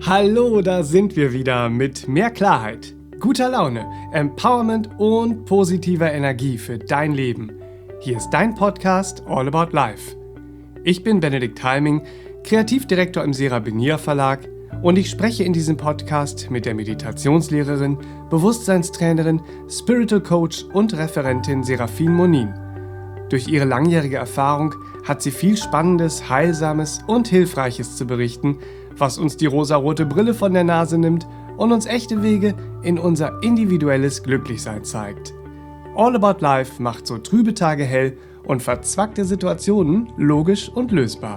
Hallo, da sind wir wieder mit mehr Klarheit, guter Laune, Empowerment und positiver Energie für dein Leben. Hier ist dein Podcast All About Life. Ich bin Benedikt Halming, Kreativdirektor im Serapinier Verlag und ich spreche in diesem Podcast mit der Meditationslehrerin, Bewusstseinstrainerin, Spiritual Coach und Referentin Serafin Monin. Durch ihre langjährige Erfahrung hat sie viel Spannendes, Heilsames und Hilfreiches zu berichten, was uns die rosarote Brille von der Nase nimmt und uns echte Wege in unser individuelles Glücklichsein zeigt. All About Life macht so trübe Tage hell und verzwackte Situationen logisch und lösbar.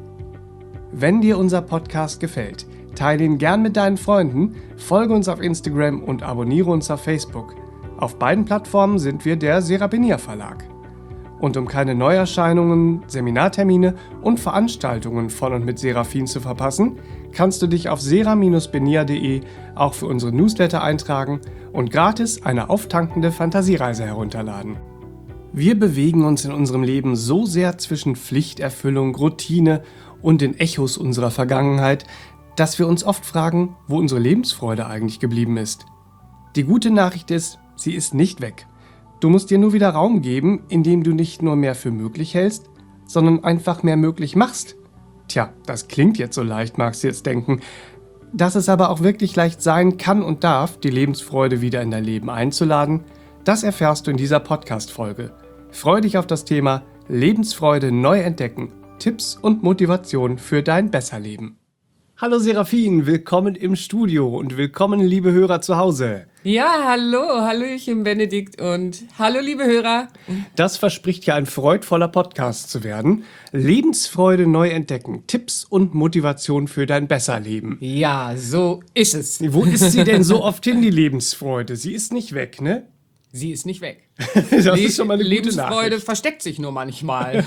Wenn dir unser Podcast gefällt, teile ihn gern mit deinen Freunden, folge uns auf Instagram und abonniere uns auf Facebook. Auf beiden Plattformen sind wir der Serapinier Verlag. Und um keine Neuerscheinungen, Seminartermine und Veranstaltungen von und mit Serafin zu verpassen, kannst du dich auf sera-benia.de auch für unsere Newsletter eintragen und gratis eine auftankende Fantasiereise herunterladen. Wir bewegen uns in unserem Leben so sehr zwischen Pflichterfüllung, Routine und den Echos unserer Vergangenheit, dass wir uns oft fragen, wo unsere Lebensfreude eigentlich geblieben ist. Die gute Nachricht ist, sie ist nicht weg. Du musst dir nur wieder Raum geben, indem du nicht nur mehr für möglich hältst, sondern einfach mehr möglich machst. Tja, das klingt jetzt so leicht, magst du jetzt denken. Dass es aber auch wirklich leicht sein kann und darf, die Lebensfreude wieder in dein Leben einzuladen, das erfährst du in dieser Podcast-Folge. Freu dich auf das Thema Lebensfreude neu entdecken, Tipps und Motivation für dein Besserleben. Hallo Serafin, willkommen im Studio und willkommen liebe Hörer zu Hause. Ja, hallöchen Benedikt und hallo liebe Hörer. Das verspricht ja ein freudvoller Podcast zu werden. Lebensfreude neu entdecken, Tipps und Motivation für dein Besserleben. Ja, so ist es. Wo ist sie denn so oft hin, die Lebensfreude? Sie ist nicht weg, ne? Sie ist nicht weg. Das ist schon mal eine gute Lebensfreude Nachricht. versteckt sich nur manchmal.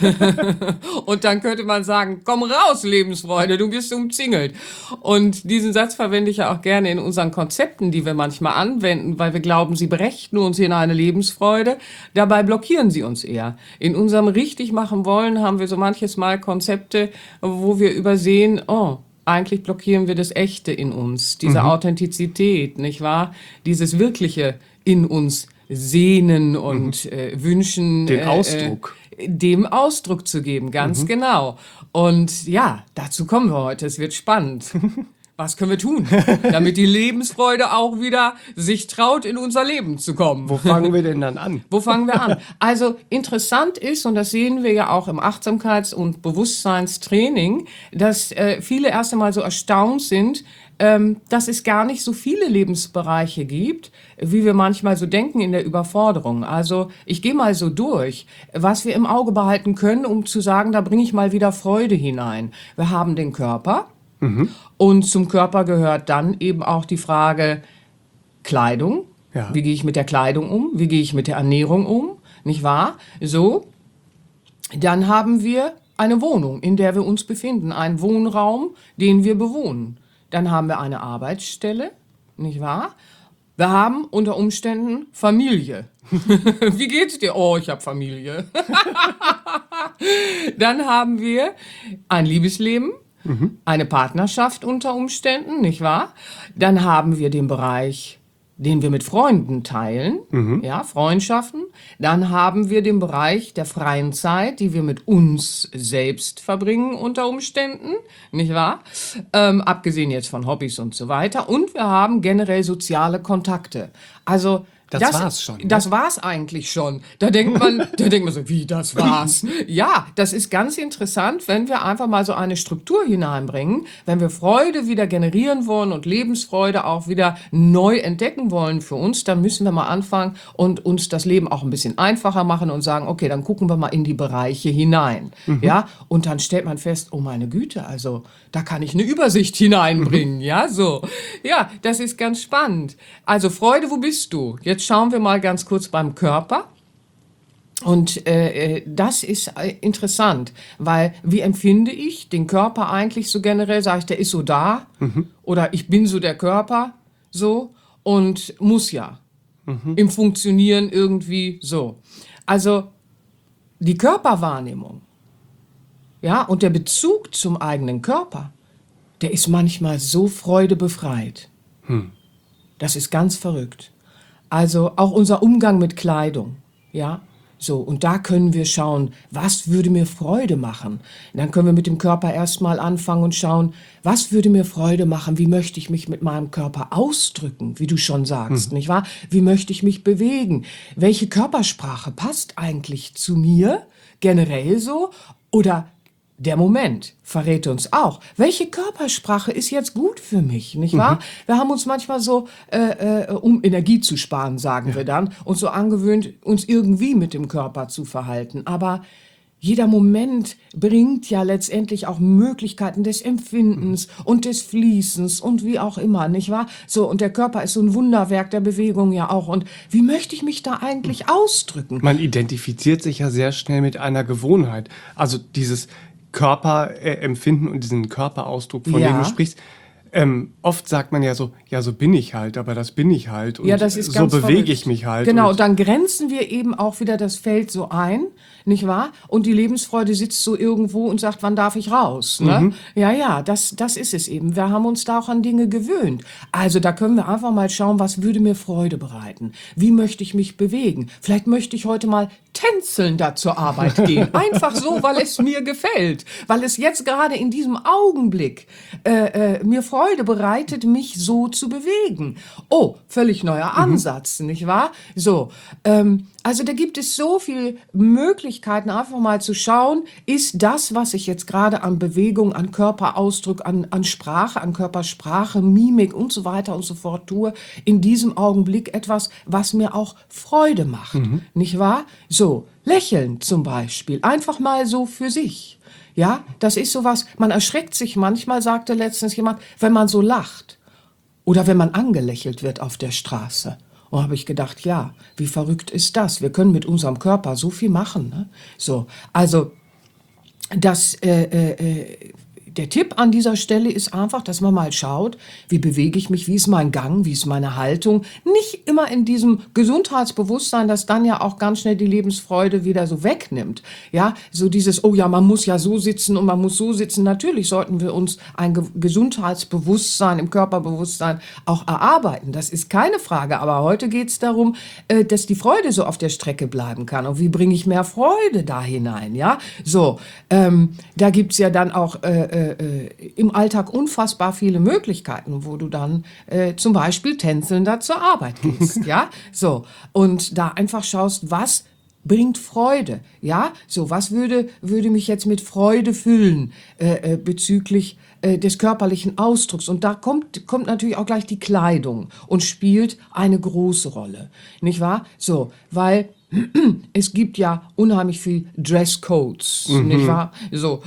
Und dann könnte man sagen, komm raus, Lebensfreude, du bist umzingelt. Und diesen Satz verwende ich ja auch gerne in unseren Konzepten, die wir manchmal anwenden, weil wir glauben, sie brächten uns in eine Lebensfreude. Dabei blockieren sie uns eher. In unserem richtig machen wollen haben wir so manches Mal Konzepte, wo wir übersehen, eigentlich blockieren wir das Echte in uns, diese Authentizität, nicht wahr? Dieses Wirkliche in uns sehnen und wünschen. Den Ausdruck. Dem Ausdruck zu geben, ganz genau. Und ja, dazu kommen wir heute. Es wird spannend. Was können wir tun, damit die Lebensfreude auch wieder sich traut, in unser Leben zu kommen? Wo fangen wir denn dann an? Wo fangen wir an? Also interessant ist, und das sehen wir ja auch im Achtsamkeits- und Bewusstseinstraining, dass viele erst einmal so erstaunt sind, dass es gar nicht so viele Lebensbereiche gibt, wie wir manchmal so denken in der Überforderung. Also ich gehe mal so durch, was wir im Auge behalten können, um zu sagen, da bringe ich mal wieder Freude hinein. Wir haben den Körper und zum Körper gehört dann eben auch die Frage Kleidung. Ja. Wie gehe ich mit der Kleidung um? Wie gehe ich mit der Ernährung um? Nicht wahr? So, dann haben wir eine Wohnung, in der wir uns befinden, einen Wohnraum, den wir bewohnen. Dann haben wir eine Arbeitsstelle, nicht wahr? Wir haben unter Umständen Familie. Wie geht's dir? Oh, ich habe Familie. Dann haben wir ein Liebesleben, eine Partnerschaft unter Umständen, nicht wahr? Dann haben wir den Bereich, den wir mit Freunden teilen, ja, Freundschaften. Dann haben wir den Bereich der freien Zeit, die wir mit uns selbst verbringen unter Umständen, nicht wahr? Abgesehen jetzt von Hobbys und so weiter. Und wir haben generell soziale Kontakte. Also Das war's schon, ne? Das war's eigentlich schon. Da denkt man so, wie, das war's? Ja, das ist ganz interessant, wenn wir einfach mal so eine Struktur hineinbringen, wenn wir Freude wieder generieren wollen und Lebensfreude auch wieder neu entdecken wollen für uns, dann müssen wir mal anfangen und uns das Leben auch ein bisschen einfacher machen und sagen, okay, dann gucken wir mal in die Bereiche hinein. Ja, und dann stellt man fest, oh meine Güte, also da kann ich eine Übersicht hineinbringen, ja, so. Ja, das ist ganz spannend. Also Freude, wo bist du? Jetzt schauen wir mal ganz kurz beim Körper. Und das ist interessant, weil wie empfinde ich den Körper eigentlich so generell? Sage ich, der ist so da oder ich bin so der Körper so und muss ja im Funktionieren irgendwie so. Also die Körperwahrnehmung, ja, und der Bezug zum eigenen Körper, der ist manchmal so freudebefreit. Das ist ganz verrückt. Also auch unser Umgang mit Kleidung, ja, so, und da können wir schauen, was würde mir Freude machen? Dann können wir mit dem Körper erstmal anfangen und schauen, was würde mir Freude machen? Wie möchte ich mich mit meinem Körper ausdrücken, wie du schon sagst, nicht wahr? Wie möchte ich mich bewegen? Welche Körpersprache passt eigentlich zu mir, generell so? Oder der Moment verrät uns auch, welche Körpersprache ist jetzt gut für mich, nicht wahr? Wir haben uns manchmal so, um Energie zu sparen, sagen wir dann, uns so angewöhnt, uns irgendwie mit dem Körper zu verhalten. Aber jeder Moment bringt ja letztendlich auch Möglichkeiten des Empfindens und des Fließens und wie auch immer, nicht wahr? So, und der Körper ist so ein Wunderwerk der Bewegung ja auch. Und wie möchte ich mich da eigentlich ausdrücken? Man identifiziert sich ja sehr schnell mit einer Gewohnheit. Also dieses Körperempfinden und diesen Körperausdruck, von dem du sprichst. Oft sagt man ja so bin ich halt, aber das bin ich halt. Und ja, das ist so ganz bewege verrückt. ich mich halt. Genau, und und dann grenzen wir eben auch wieder das Feld so ein, nicht wahr? Und die Lebensfreude sitzt so irgendwo und sagt, wann darf ich raus? Ne? Ja, das ist es eben. Wir haben uns da auch an Dinge gewöhnt. Also da können wir einfach mal schauen, was würde mir Freude bereiten? Wie möchte ich mich bewegen? Vielleicht möchte ich heute mal tänzeln da zur Arbeit gehen. Einfach so, weil es mir gefällt. Weil es jetzt gerade in diesem Augenblick mir Freude bereitet, mich so zu bewegen. Oh, völlig neuer Ansatz, nicht wahr? So, also da gibt es so viele Möglichkeiten, einfach mal zu schauen, ist das, was ich jetzt gerade an Bewegung, an Körperausdruck, an Sprache, an Körpersprache, Mimik und so weiter und so fort tue, in diesem Augenblick etwas, was mir auch Freude macht, nicht wahr? So, lächeln zum Beispiel, einfach mal so für sich. Ja, das ist sowas, man erschreckt sich manchmal, sagte letztens jemand, wenn man so lacht oder wenn man angelächelt wird auf der Straße. Und habe ich gedacht, ja, wie verrückt ist das? Wir können mit unserem Körper so viel machen. Ne? So, also der Tipp an dieser Stelle ist einfach, dass man mal schaut, wie bewege ich mich, wie ist mein Gang, wie ist meine Haltung. Nicht immer in diesem Gesundheitsbewusstsein, das dann ja auch ganz schnell die Lebensfreude wieder so wegnimmt. Ja, so dieses, oh ja, man muss ja so sitzen und man muss so sitzen. Natürlich sollten wir uns ein Gesundheitsbewusstsein im Körperbewusstsein auch erarbeiten. Das ist keine Frage. Aber heute geht es darum, dass die Freude so auf der Strecke bleiben kann. Und wie bringe ich mehr Freude da hinein? Ja, so, da gibt's ja dann auch im Alltag unfassbar viele Möglichkeiten, wo du dann zum Beispiel tänzelnd zur Arbeit gehst, ja, so, und da einfach schaust, was bringt Freude, ja, so, was würde mich jetzt mit Freude füllen bezüglich des körperlichen Ausdrucks, und da kommt natürlich auch gleich die Kleidung und spielt eine große Rolle, nicht wahr, so, weil es gibt ja unheimlich viel Dresscodes, nicht wahr? So,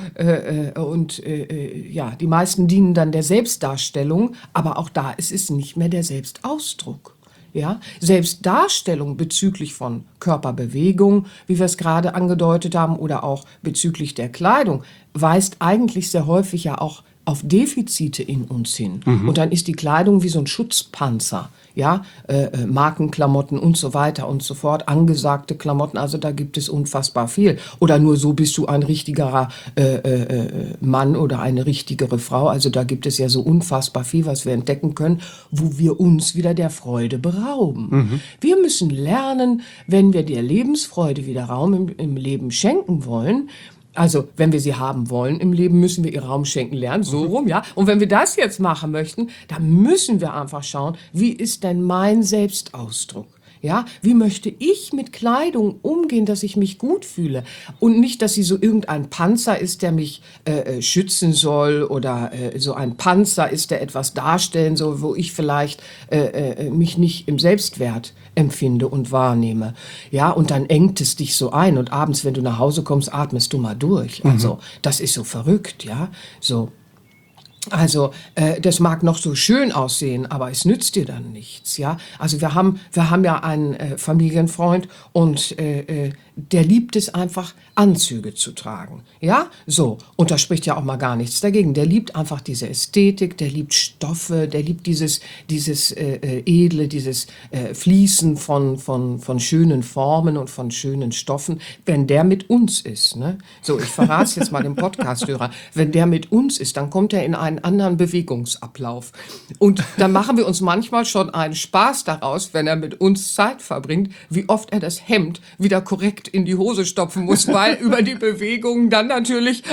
ja, die meisten dienen dann der Selbstdarstellung, aber auch da ist es nicht mehr der Selbstausdruck. Ja, Selbstdarstellung bezüglich von Körperbewegung, wie wir es gerade angedeutet haben, oder auch bezüglich der Kleidung, weist eigentlich sehr häufig ja auch auf Defizite in uns hin. Und dann ist die Kleidung wie so ein Schutzpanzer. Ja, Markenklamotten und so weiter und so fort, angesagte Klamotten, also da gibt es unfassbar viel. Oder nur so bist du ein richtigerer Mann oder eine richtigere Frau, also da gibt es ja so unfassbar viel, was wir entdecken können, wo wir uns wieder der Freude berauben. Wir müssen lernen, wenn wir der Lebensfreude wieder Raum im Leben schenken wollen, also, wenn wir sie haben wollen im Leben, müssen wir ihr Raum schenken lernen, so rum, ja. Und wenn wir das jetzt machen möchten, dann müssen wir einfach schauen, wie ist denn mein Selbstausdruck? Ja, wie möchte ich mit Kleidung umgehen, dass ich mich gut fühle? Und nicht, dass sie so irgendein Panzer ist, der mich schützen soll, oder so ein Panzer ist, der etwas darstellen soll, wo ich vielleicht mich nicht im Selbstwert empfinde und wahrnehme. Ja, und dann engt es dich so ein, und abends, wenn du nach Hause kommst, atmest du mal durch. Also, das ist so verrückt, ja, so. Also, das mag noch so schön aussehen, aber es nützt dir dann nichts, ja. Also wir haben ja einen Familienfreund, und der liebt es einfach, Anzüge zu tragen, ja, so. Und da spricht ja auch mal gar nichts dagegen. Der liebt einfach diese Ästhetik, der liebt Stoffe, der liebt dieses Edle, dieses Fließen von schönen Formen und von schönen Stoffen. Wenn der mit uns ist, ne, so, ich verrate es jetzt mal dem Podcast-Hörer, wenn der mit uns ist, dann kommt er in eine einen anderen Bewegungsablauf. Und da machen wir uns manchmal schon einen Spaß daraus, wenn er mit uns Zeit verbringt, wie oft er das Hemd wieder korrekt in die Hose stopfen muss, weil über die Bewegungen dann natürlich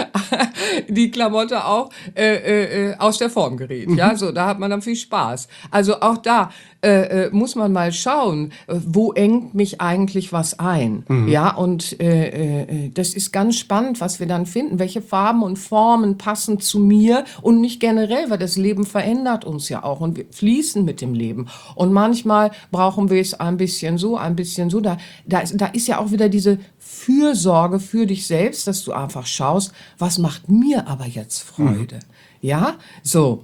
die Klamotte auch aus der Form gerät. Ja, so, da hat man dann viel Spaß. Also auch da muss man mal schauen, wo engt mich eigentlich was ein. Ja, und das ist ganz spannend, was wir dann finden. Welche Farben und Formen passen zu mir und nicht generell, weil das Leben verändert uns ja auch und wir fließen mit dem Leben. Und manchmal brauchen wir es ein bisschen so, ein bisschen so. Da ist ja auch wieder diese Fürsorge für dich selbst, dass du einfach schaust, was macht mir aber jetzt Freude? Ja, so.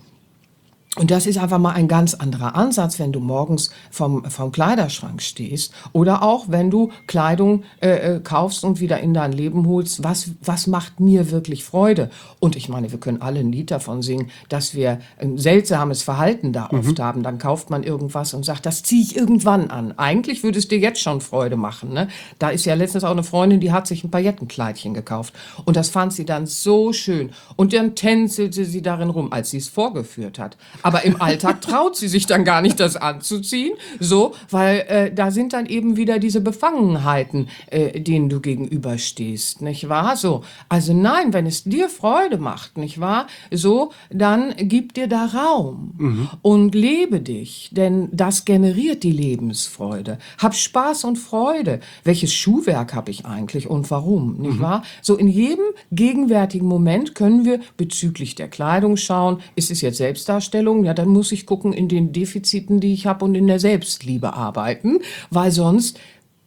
Und das ist einfach mal ein ganz anderer Ansatz, wenn du morgens vom Kleiderschrank stehst oder auch, wenn du Kleidung kaufst und wieder in dein Leben holst. Was macht mir wirklich Freude? Und ich meine, wir können alle ein Lied davon singen, dass wir ein seltsames Verhalten da oft haben. Dann kauft man irgendwas und sagt, das ziehe ich irgendwann an. Eigentlich würde es dir jetzt schon Freude machen. Ne? Da ist ja letztens auch eine Freundin, die hat sich ein Paillettenkleidchen gekauft. Und das fand sie dann so schön. Und dann tänzelte sie darin rum, als sie es vorgeführt hat. Aber im Alltag traut sie sich dann gar nicht, das anzuziehen, so, weil da sind dann eben wieder diese Befangenheiten, denen du gegenüberstehst, nicht wahr? So, also nein, wenn es dir Freude macht, nicht wahr? So, dann gib dir da Raum und lebe dich, denn das generiert die Lebensfreude. Hab Spaß und Freude. Welches Schuhwerk habe ich eigentlich und warum, nicht wahr? So, in jedem gegenwärtigen Moment können wir bezüglich der Kleidung schauen, ist es jetzt Selbstdarstellung? Ja, dann muss ich gucken in den Defiziten, die ich habe und in der Selbstliebe arbeiten, weil sonst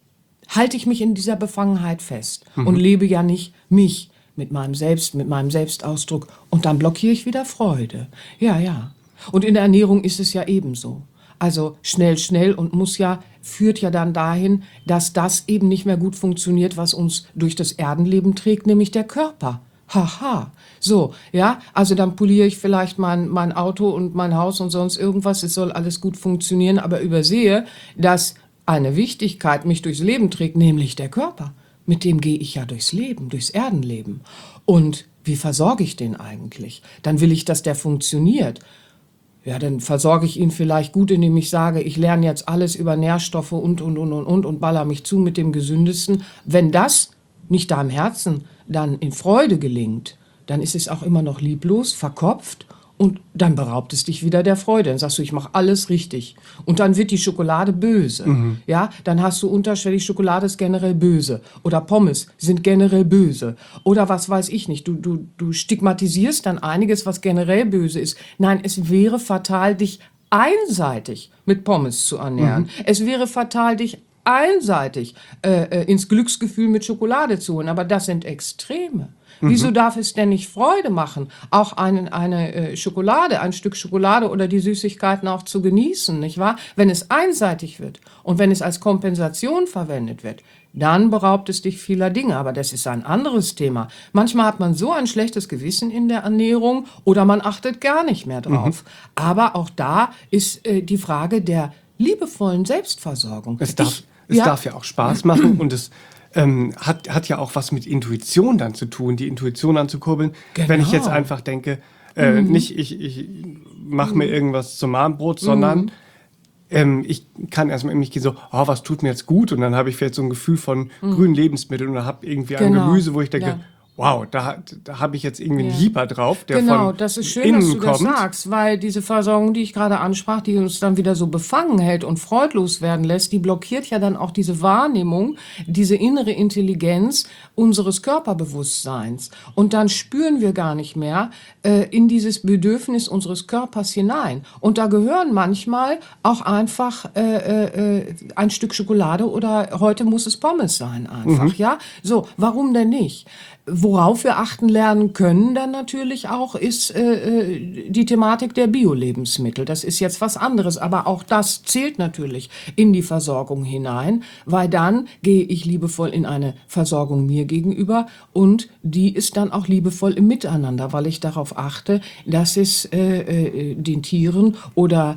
halte ich mich in dieser Befangenheit fest und lebe ja nicht mich mit meinem Selbstausdruck und dann blockiere ich wieder Freude. Ja, ja. Und in der Ernährung ist es ja ebenso. Also schnell und führt ja dann dahin, dass das eben nicht mehr gut funktioniert, was uns durch das Erdenleben trägt, nämlich der Körper. Haha, so, ja, also dann poliere ich vielleicht mein Auto und mein Haus und sonst irgendwas, es soll alles gut funktionieren, aber übersehe, dass eine Wichtigkeit mich durchs Leben trägt, nämlich der Körper. Mit dem gehe ich ja durchs Leben, durchs Erdenleben. Und wie versorge ich den eigentlich? Dann will ich, dass der funktioniert. Ja, dann versorge ich ihn vielleicht gut, indem ich sage, ich lerne jetzt alles über Nährstoffe und baller mich zu mit dem Gesündesten. Wenn das nicht da im Herzen dann in Freude gelingt, dann ist es auch immer noch lieblos, verkopft und dann beraubt es dich wieder der Freude. Dann sagst du, ich mache alles richtig. Und dann wird die Schokolade böse. Ja, dann hast du unterschwellig, Schokolade ist generell böse. Oder Pommes sind generell böse. Oder was weiß ich nicht. Du stigmatisierst dann einiges, was generell böse ist. Nein, es wäre fatal, dich einseitig mit Pommes zu ernähren. Es wäre fatal, dich einseitig ins Glücksgefühl mit Schokolade zu holen. Aber das sind Extreme. Wieso darf es denn nicht Freude machen, auch eine Schokolade, ein Stück Schokolade oder die Süßigkeiten auch zu genießen, nicht wahr? Wenn es einseitig wird und wenn es als Kompensation verwendet wird, dann beraubt es dich vieler Dinge. Aber das ist ein anderes Thema. Manchmal hat man so ein schlechtes Gewissen in der Ernährung oder man achtet gar nicht mehr drauf. Aber auch da ist die Frage der liebevollen Selbstversorgung. Es darf ja auch Spaß machen und es hat ja auch was mit Intuition dann zu tun, die Intuition anzukurbeln. Genau. Wenn ich jetzt einfach denke, nicht ich mache mir irgendwas zum Abendbrot, sondern ich kann erstmal in mich gehen so, oh, was tut mir jetzt gut? Und dann habe ich vielleicht so ein Gefühl von grünen Lebensmitteln oder habe irgendwie ein Gemüse, wo ich denke, wow, da habe ich jetzt irgendwie einen Lieber drauf, der von das ist schön, innen dass du das kommt. sagst, weil diese Versorgung, die ich gerade ansprach, die uns dann wieder so befangen hält und freudlos werden lässt, die blockiert ja dann auch diese Wahrnehmung, diese innere Intelligenz unseres Körperbewusstseins. Und dann spüren wir gar nicht mehr in dieses Bedürfnis unseres Körpers hinein. Und da gehören manchmal auch einfach ein Stück Schokolade oder heute muss es Pommes sein einfach, ja? So, warum denn nicht? Worauf wir achten lernen können dann natürlich auch, ist die Thematik der Bio-Lebensmittel. Das ist jetzt was anderes, aber auch das zählt natürlich in die Versorgung hinein, weil dann gehe ich liebevoll in eine Versorgung mir gegenüber und die ist dann auch liebevoll im Miteinander, weil ich darauf achte, dass es den Tieren oder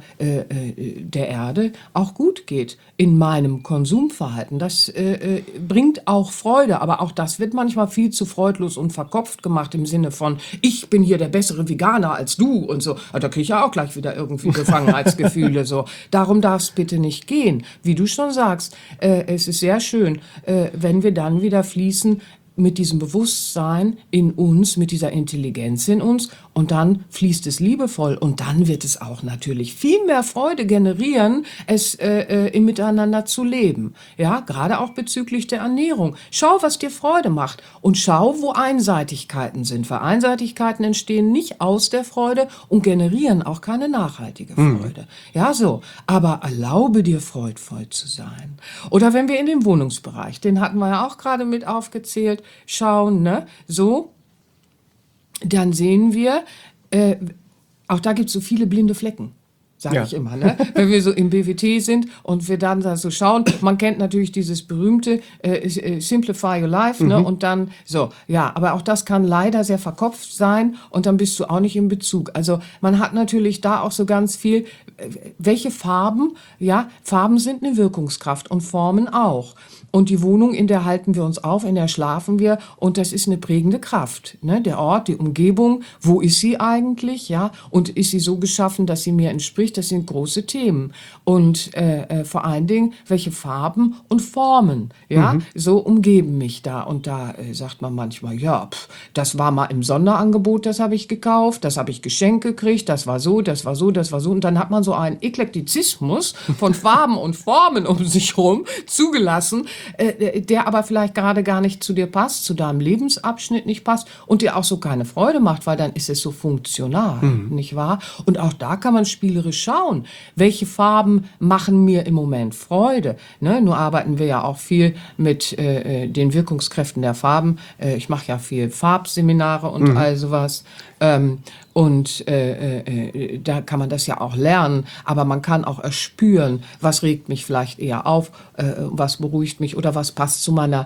der Erde auch gut geht in meinem Konsumverhalten. Das bringt auch Freude, aber auch das wird manchmal viel zu Freude freudlos und verkopft gemacht im Sinne von, ich bin hier der bessere Veganer als du und so. Da kriege ich ja auch gleich wieder irgendwie Befangenheitsgefühle. So. Darum darf es bitte nicht gehen. Wie du schon sagst, es ist sehr schön, wenn wir dann wieder fließen mit diesem Bewusstsein in uns, mit dieser Intelligenz in uns, und dann fließt es liebevoll und dann wird es auch natürlich viel mehr Freude generieren, es im Miteinander zu leben. Ja, gerade auch bezüglich der Ernährung. Schau, was dir Freude macht und schau, wo Einseitigkeiten sind, weil Einseitigkeiten entstehen nicht aus der Freude und generieren auch keine nachhaltige Freude. Ja, so. Aber erlaube dir, freudvoll zu sein. Oder wenn wir in den Wohnungsbereich, den hatten wir ja auch gerade mit aufgezählt, schauen, ne, so, dann sehen wir, auch da gibt es so viele blinde Flecken, sage ich immer, ne? Wenn wir so im BWT sind und wir dann da so schauen, man kennt natürlich dieses berühmte Simplify Your Life, ne? Und dann so, ja, aber auch das kann leider sehr verkopft sein und dann bist du auch nicht in Bezug. Also man hat natürlich da auch so ganz viel, welche Farben, ja, Farben sind eine Wirkungskraft und Formen auch. Und die Wohnung, in der halten wir uns auf, in der schlafen wir und das ist eine prägende Kraft. Ne? Der Ort, die Umgebung, wo ist sie eigentlich? Ja? Und ist sie so geschaffen, dass sie mir entspricht? Das sind große Themen. Und vor allen Dingen, welche Farben und Formen, ja, so umgeben mich da. Und da sagt man manchmal, ja, das war mal im Sonderangebot, das habe ich gekauft, das habe ich geschenkt gekriegt, das war so, das war so, das war so. Und dann hat man so einen Eklektizismus von Farben und Formen um sich rum zugelassen, der aber vielleicht gerade gar nicht zu dir passt, zu deinem Lebensabschnitt nicht passt und dir auch so keine Freude macht, weil dann ist es so funktional, nicht wahr? Und auch da kann man spielerisch schauen, welche Farben machen mir im Moment Freude. Ne? Nur arbeiten wir ja auch viel mit den Wirkungskräften der Farben. Ich mache ja viel Farbseminare und all sowas. Und da kann man das ja auch lernen, aber man kann auch erspüren, was regt mich vielleicht eher auf, was beruhigt mich oder was passt zu meiner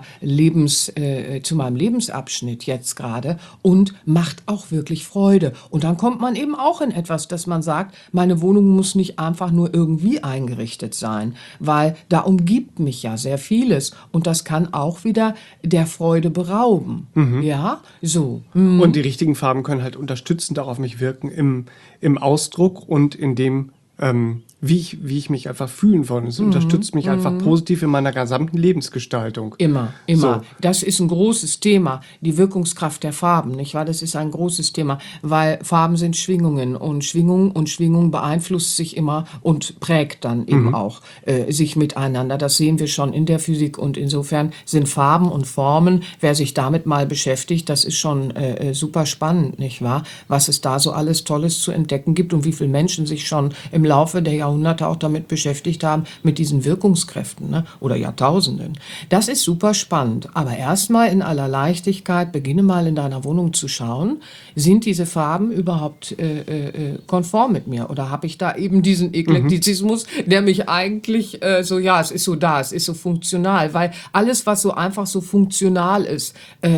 zu meinem Lebensabschnitt jetzt gerade und macht auch wirklich Freude. Und dann kommt man eben auch in etwas, dass man sagt, meine Wohnung muss nicht einfach nur irgendwie eingerichtet sein, weil da umgibt mich ja sehr vieles und das kann auch wieder der Freude berauben. Ja, so. Und die richtigen Farben können halt unterstützend auch auf mich wirken im Ausdruck und in dem, wie ich mich einfach fühlen will. Es unterstützt mich einfach positiv in meiner gesamten Lebensgestaltung. Immer. So. Das ist ein großes Thema, die Wirkungskraft der Farben, nicht wahr? Das ist ein großes Thema, weil Farben sind Schwingungen und Schwingung beeinflusst sich immer und prägt dann eben auch sich miteinander. Das sehen wir schon in der Physik und insofern sind Farben und Formen, wer sich damit mal beschäftigt, das ist schon super spannend, nicht wahr? Was es da so alles Tolles zu entdecken gibt und wie viele Menschen sich schon im Laufe der Jahrhunderte auch damit beschäftigt haben, mit diesen Wirkungskräften, ne? Oder Jahrtausenden. Das ist super spannend. Aber erstmal in aller Leichtigkeit, beginne mal in deiner Wohnung zu schauen, sind diese Farben überhaupt konform mit mir? Oder habe ich da eben diesen Eklektizismus, der mich eigentlich es ist so da, es ist so funktional. Weil alles, was so einfach so funktional ist,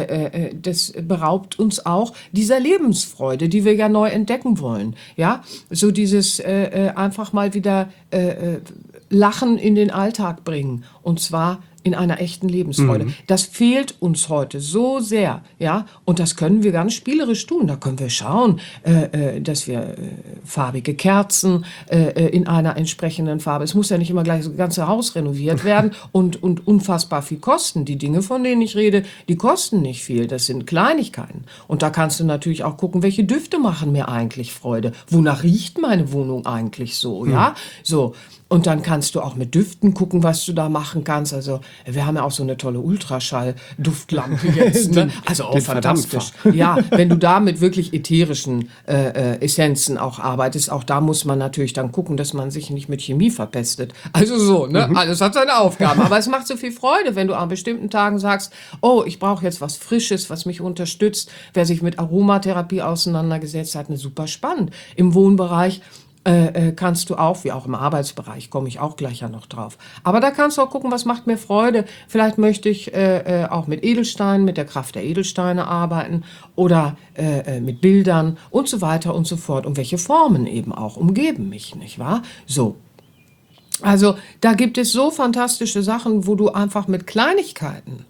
das beraubt uns auch dieser Lebensfreude, die wir ja neu entdecken wollen. Ja, so dieses einfach mal wieder Lachen in den Alltag bringen. Und zwar in einer echten Lebensfreude. Das fehlt uns heute so sehr, ja, und das können wir ganz spielerisch tun. Da können wir schauen, dass wir farbige Kerzen in einer entsprechenden Farbe. Es muss ja nicht immer gleich das ganze Haus renoviert werden und unfassbar viel kosten. Die Dinge, von denen ich rede, die kosten nicht viel. Das sind Kleinigkeiten. Und da kannst du natürlich auch gucken, welche Düfte machen mir eigentlich Freude? Wonach riecht meine Wohnung eigentlich so, ja? So. Und dann kannst du auch mit Düften gucken, was du da machen kannst. Also wir haben ja auch so eine tolle Ultraschall-Duftlampe jetzt. Ne? Also auch fantastisch. Ja, wenn du da mit wirklich ätherischen Essenzen auch arbeitest, auch da muss man natürlich dann gucken, dass man sich nicht mit Chemie verpestet. Also so, ne? Alles hat seine Aufgaben. Aber es macht so viel Freude, wenn du an bestimmten Tagen sagst, oh, ich brauche jetzt was Frisches, was mich unterstützt. Wer sich mit Aromatherapie auseinandergesetzt hat, super spannend. Im Wohnbereich kannst du auch, wie auch im Arbeitsbereich, komme ich auch gleich ja noch drauf. Aber da kannst du auch gucken, was macht mir Freude. Vielleicht möchte ich auch mit Edelsteinen, mit der Kraft der Edelsteine arbeiten oder mit Bildern und so weiter und so fort. Und welche Formen eben auch umgeben mich, nicht wahr? So. Also da gibt es so fantastische Sachen, wo du einfach mit Kleinigkeiten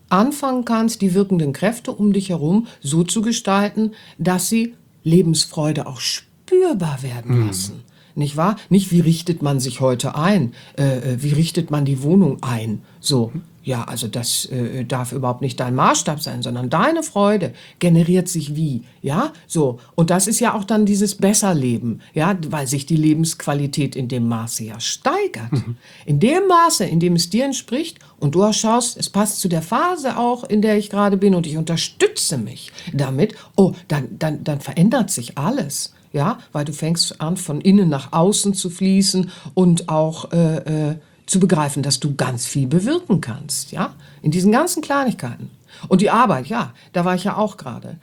anfangen kannst, die wirkenden Kräfte um dich herum so zu gestalten, dass sie Lebensfreude auch spürbar werden lassen. Nicht wahr? Nicht, wie richtet man sich heute ein? Wie richtet man die Wohnung ein? So, ja, also das darf überhaupt nicht dein Maßstab sein, sondern deine Freude generiert sich wie? Ja, so. Und das ist ja auch dann dieses Besserleben, ja, weil sich die Lebensqualität in dem Maße ja steigert. In dem Maße, in dem es dir entspricht und du auch schaust, es passt zu der Phase auch, in der ich gerade bin und ich unterstütze mich damit, dann verändert sich alles. Ja, weil du fängst an, von innen nach außen zu fließen und auch zu begreifen, dass du ganz viel bewirken kannst, ja, in diesen ganzen Kleinigkeiten. Und die Arbeit, ja, da war ich ja auch gerade.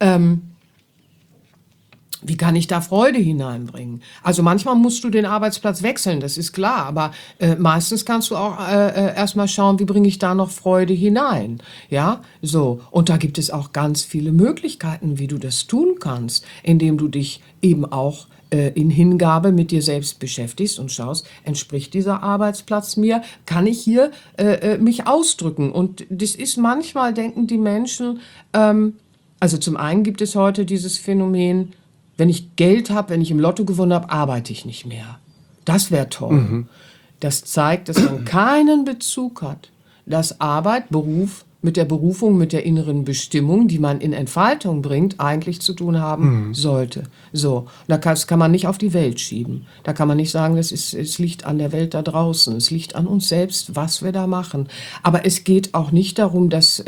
Wie kann ich da Freude hineinbringen? Also manchmal musst du den Arbeitsplatz wechseln, das ist klar, aber meistens kannst du auch erstmal schauen, wie bringe ich da noch Freude hinein, ja, so. Und da gibt es auch ganz viele Möglichkeiten, wie du das tun kannst, indem du dich eben auch in Hingabe mit dir selbst beschäftigst und schaust, entspricht dieser Arbeitsplatz mir? Kann ich hier mich ausdrücken? Und das ist manchmal, denken die Menschen, also zum einen gibt es heute dieses Phänomen, wenn ich Geld habe, wenn ich im Lotto gewonnen habe, arbeite ich nicht mehr. Das wäre toll. Das zeigt, dass man keinen Bezug hat, dass Arbeit, Beruf mit der Berufung, mit der inneren Bestimmung, die man in Entfaltung bringt, eigentlich zu tun haben sollte. So, das kann man nicht auf die Welt schieben. Da kann man nicht sagen, es liegt an der Welt da draußen. Es liegt an uns selbst, was wir da machen. Aber es geht auch nicht darum, dass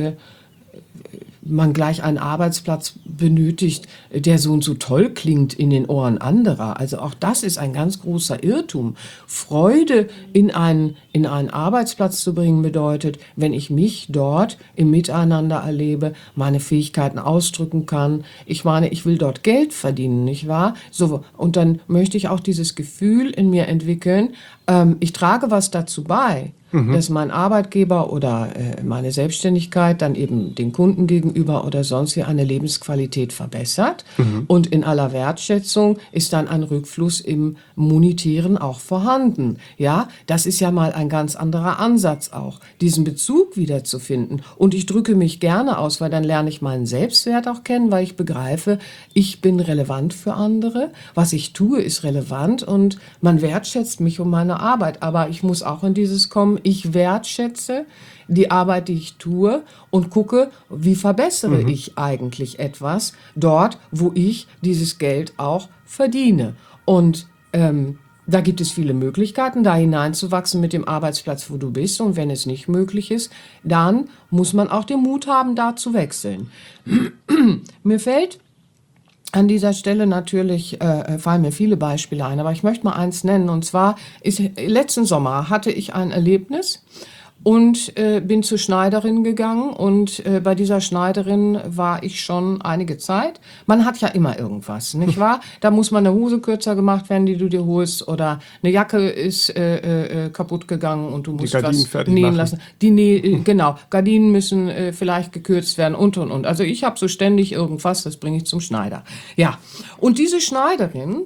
man gleich einen Arbeitsplatz benötigt, der so und so toll klingt in den Ohren anderer. Also auch das ist ein ganz großer Irrtum. Freude in einen Arbeitsplatz zu bringen bedeutet, wenn ich mich dort im Miteinander erlebe, meine Fähigkeiten ausdrücken kann. Ich meine, ich will dort Geld verdienen, nicht wahr? So, und dann möchte ich auch dieses Gefühl in mir entwickeln, ich trage was dazu bei, dass mein Arbeitgeber oder meine Selbstständigkeit dann eben den Kunden gegenüber oder sonst wie eine Lebensqualität verbessert. Und in aller Wertschätzung ist dann ein Rückfluss im Monetären auch vorhanden. Ja, das ist ja mal ein ganz anderer Ansatz auch, diesen Bezug wiederzufinden. Und ich drücke mich gerne aus, weil dann lerne ich meinen Selbstwert auch kennen, weil ich begreife, ich bin relevant für andere. Was ich tue, ist relevant und man wertschätzt mich um meine Arbeit. Aber ich muss auch in dieses kommen, ich wertschätze die Arbeit, die ich tue und gucke, wie verbessere ich eigentlich etwas dort, wo ich dieses Geld auch verdiene. Und da gibt es viele Möglichkeiten, da hineinzuwachsen mit dem Arbeitsplatz, wo du bist. Und wenn es nicht möglich ist, dann muss man auch den Mut haben, da zu wechseln. Mir fällt an dieser Stelle natürlich, fallen mir viele Beispiele ein, aber ich möchte mal eins nennen. Und zwar letzten Sommer hatte ich ein Erlebnis und bin zur Schneiderin gegangen. Und bei dieser Schneiderin war ich schon einige Zeit. Man hat ja immer irgendwas, nicht wahr? Da muss mal eine Hose kürzer gemacht werden, die du dir holst. Oder eine Jacke ist kaputt gegangen und du musst was nähen lassen. Genau, Gardinen müssen vielleicht gekürzt werden und. Also ich habe so ständig irgendwas, das bringe ich zum Schneider. Ja, und diese Schneiderin,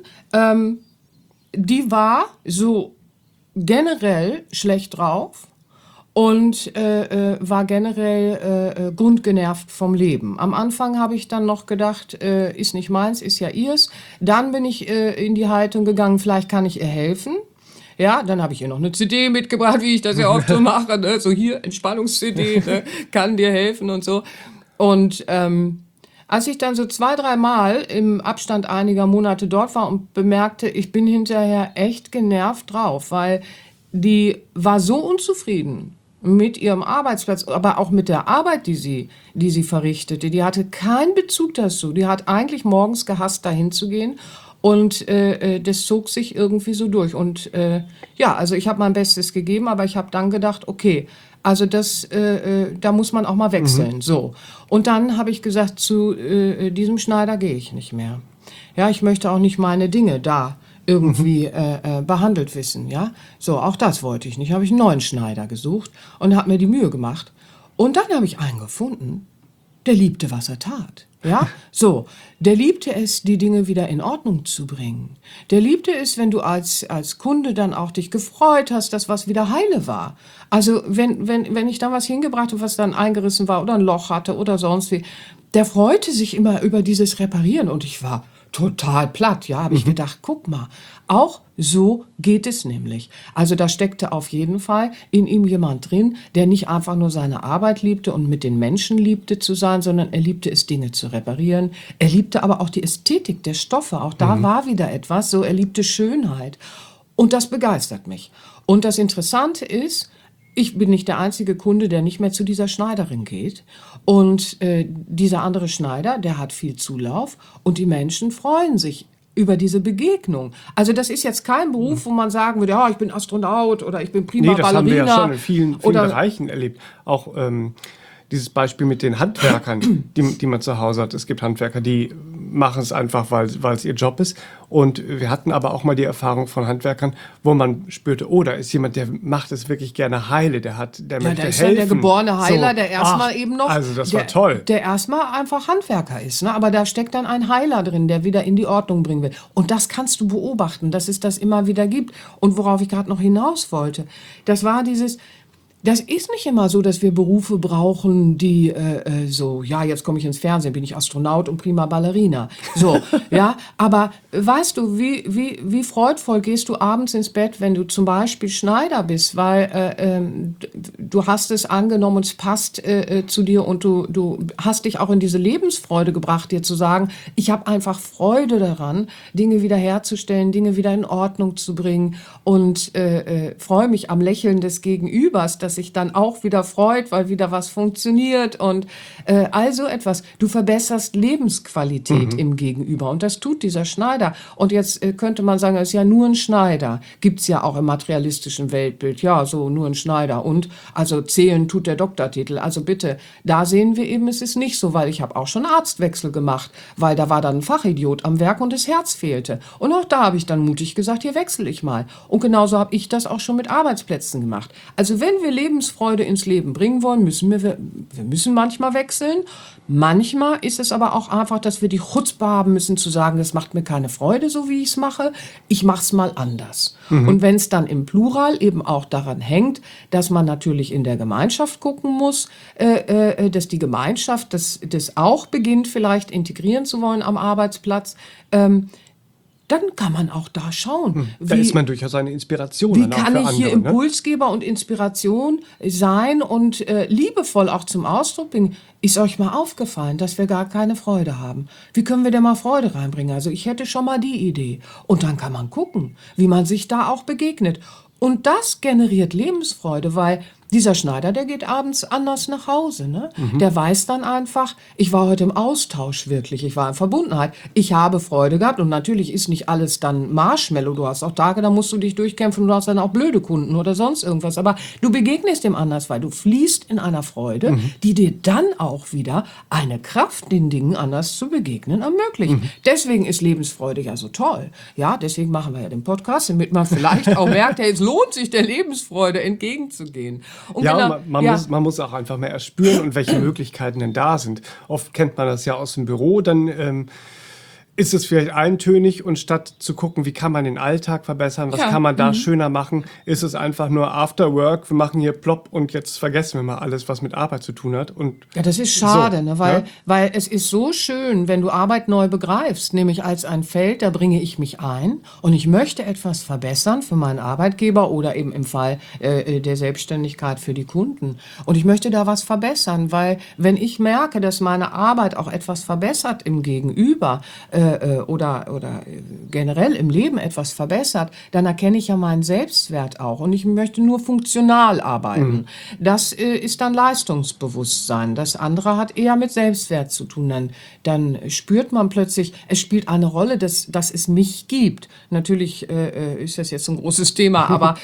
die war so generell schlecht drauf. Und war generell grundgenervt vom Leben. Am Anfang habe ich dann noch gedacht, ist nicht meins, ist ja ihrs. Dann bin ich in die Haltung gegangen, vielleicht kann ich ihr helfen. Ja, dann habe ich ihr noch eine CD mitgebracht, wie ich das ja oft so mache. Ne? So hier, Entspannungs-CD, ne? Kann dir helfen und so. Und als ich dann so 2-3 Mal im Abstand einiger Monate dort war und bemerkte, ich bin hinterher echt genervt drauf, weil die war so unzufrieden mit ihrem Arbeitsplatz, aber auch mit der Arbeit, die sie verrichtete. Die hatte keinen Bezug dazu. Die hat eigentlich morgens gehasst, dahin zu gehen. Und das zog sich irgendwie so durch. Und ja, also ich habe mein Bestes gegeben, aber ich habe dann gedacht, okay, also da muss man auch mal wechseln. So. Und dann habe ich gesagt, zu diesem Schneider gehe ich nicht mehr. Ja, ich möchte auch nicht meine Dinge da irgendwie behandelt wissen, ja. So, auch das wollte ich nicht. Habe ich einen neuen Schneider gesucht und habe mir die Mühe gemacht. Und dann habe ich einen gefunden, der liebte, was er tat. Ja, so. Der liebte es, die Dinge wieder in Ordnung zu bringen. Der liebte es, wenn du als Kunde dann auch dich gefreut hast, dass was wieder heile war. Also wenn ich da was hingebracht habe, was dann eingerissen war oder ein Loch hatte oder sonst wie, der freute sich immer über dieses Reparieren und ich war total platt, ja, habe ich gedacht, guck mal, auch so geht es nämlich. Also da steckte auf jeden Fall in ihm jemand drin, der nicht einfach nur seine Arbeit liebte und mit den Menschen liebte zu sein, sondern er liebte es, Dinge zu reparieren. Er liebte aber auch die Ästhetik der Stoffe, auch da war wieder etwas, so er liebte Schönheit. Und das begeistert mich. Und das Interessante ist, ich bin nicht der einzige Kunde, der nicht mehr zu dieser Schneiderin geht. Und dieser andere Schneider, der hat viel Zulauf und die Menschen freuen sich über diese Begegnung. Also das ist jetzt kein Beruf, wo man sagen würde, ja, ich bin Astronaut oder ich bin prima Nee, das haben wir ja schon in vielen oder Bereichen erlebt. Auch dieses Beispiel mit den Handwerkern, die man zu Hause hat. Es gibt Handwerker, die machen es einfach, weil es ihr Job ist. Und wir hatten aber auch mal die Erfahrung von Handwerkern, wo man spürte, oh, da ist jemand, der macht es wirklich gerne heile, der möchte helfen. da ist ja der geborene Heiler, so, der erstmal eben noch, also das war toll. Der erstmal einfach Handwerker ist, ne? Aber da steckt dann ein Heiler drin, der wieder in die Ordnung bringen will. Und das kannst du beobachten, dass es das immer wieder gibt. Und worauf ich gerade noch hinaus wollte, das war das ist nicht immer so, dass wir Berufe brauchen, die so, ja, jetzt komme ich ins Fernsehen, bin ich Astronaut und prima Ballerina. So, ja, aber weißt du, wie freudvoll gehst du abends ins Bett, wenn du zum Beispiel Schneider bist, weil du hast es angenommen und es passt zu dir und du hast dich auch in diese Lebensfreude gebracht, dir zu sagen, ich habe einfach Freude daran, Dinge wiederherzustellen, Dinge wieder in Ordnung zu bringen und freue mich am Lächeln des Gegenübers, dass sich dann auch wieder freut, weil wieder was funktioniert und also etwas. Du verbesserst Lebensqualität im Gegenüber und das tut dieser Schneider. Und jetzt könnte man sagen, es ist ja nur ein Schneider. Gibt's ja auch im materialistischen Weltbild. Ja, so nur ein Schneider. Und also zählen tut der Doktortitel. Also bitte, da sehen wir eben, es ist nicht so, weil ich habe auch schon Arztwechsel gemacht, weil da war dann ein Fachidiot am Werk und das Herz fehlte. Und auch da habe ich dann mutig gesagt, hier wechsle ich mal. Und genauso habe ich das auch schon mit Arbeitsplätzen gemacht. Also wenn wir Lebensfreude ins Leben bringen wollen, müssen wir müssen manchmal wechseln. Manchmal ist es aber auch einfach, dass wir die Chutzpe haben müssen zu sagen, das macht mir keine Freude, so wie ich es mache. Ich mache es mal anders. Und wenn es dann im Plural eben auch daran hängt, dass man natürlich in der Gemeinschaft gucken muss, dass die Gemeinschaft das auch beginnt, vielleicht integrieren zu wollen am Arbeitsplatz, dann kann man auch da schauen. Da ist man durchaus eine Inspiration. Wie kann ich hier Impulsgeber und Inspiration sein und liebevoll auch zum Ausdruck bringen? Ist euch mal aufgefallen, dass wir gar keine Freude haben? Wie können wir denn mal Freude reinbringen? Also ich hätte schon mal die Idee. Und dann kann man gucken, wie man sich da auch begegnet. Und das generiert Lebensfreude, weil dieser Schneider, der geht abends anders nach Hause. Ne? Der weiß dann einfach, ich war heute im Austausch wirklich, ich war in Verbundenheit. Ich habe Freude gehabt und natürlich ist nicht alles dann Marshmallow. Du hast auch Tage, da musst du dich durchkämpfen und du hast dann auch blöde Kunden oder sonst irgendwas. Aber du begegnest dem anders, weil du fließt in einer Freude, die dir dann auch wieder eine Kraft, den Dingen anders zu begegnen, ermöglicht. Deswegen ist Lebensfreude ja so toll. Ja, deswegen machen wir ja den Podcast, damit man vielleicht auch merkt, hey, es lohnt sich, der Lebensfreude entgegenzugehen. Und ja, genau, man muss auch einfach mehr erspüren und welche Möglichkeiten denn da sind. Oft kennt man das ja aus dem Büro, dann ist es vielleicht eintönig und statt zu gucken, wie kann man den Alltag verbessern, was kann man da schöner machen, ist es einfach nur After Work, wir machen hier plopp und jetzt vergessen wir mal alles, was mit Arbeit zu tun hat. Und ja, das ist schade, so, ne? Weil es ist so schön, wenn du Arbeit neu begreifst, nämlich als ein Feld, da bringe ich mich ein und ich möchte etwas verbessern für meinen Arbeitgeber oder eben im Fall der Selbstständigkeit für die Kunden. Und ich möchte da was verbessern, weil wenn ich merke, dass meine Arbeit auch etwas verbessert im Gegenüber, oder generell im Leben etwas verbessert, dann erkenne ich ja meinen Selbstwert auch und ich möchte nur funktional arbeiten. Das ist dann Leistungsbewusstsein. Das andere hat eher mit Selbstwert zu tun. Dann spürt man plötzlich, es spielt eine Rolle, dass es mich gibt. Natürlich ist das jetzt ein großes Thema, aber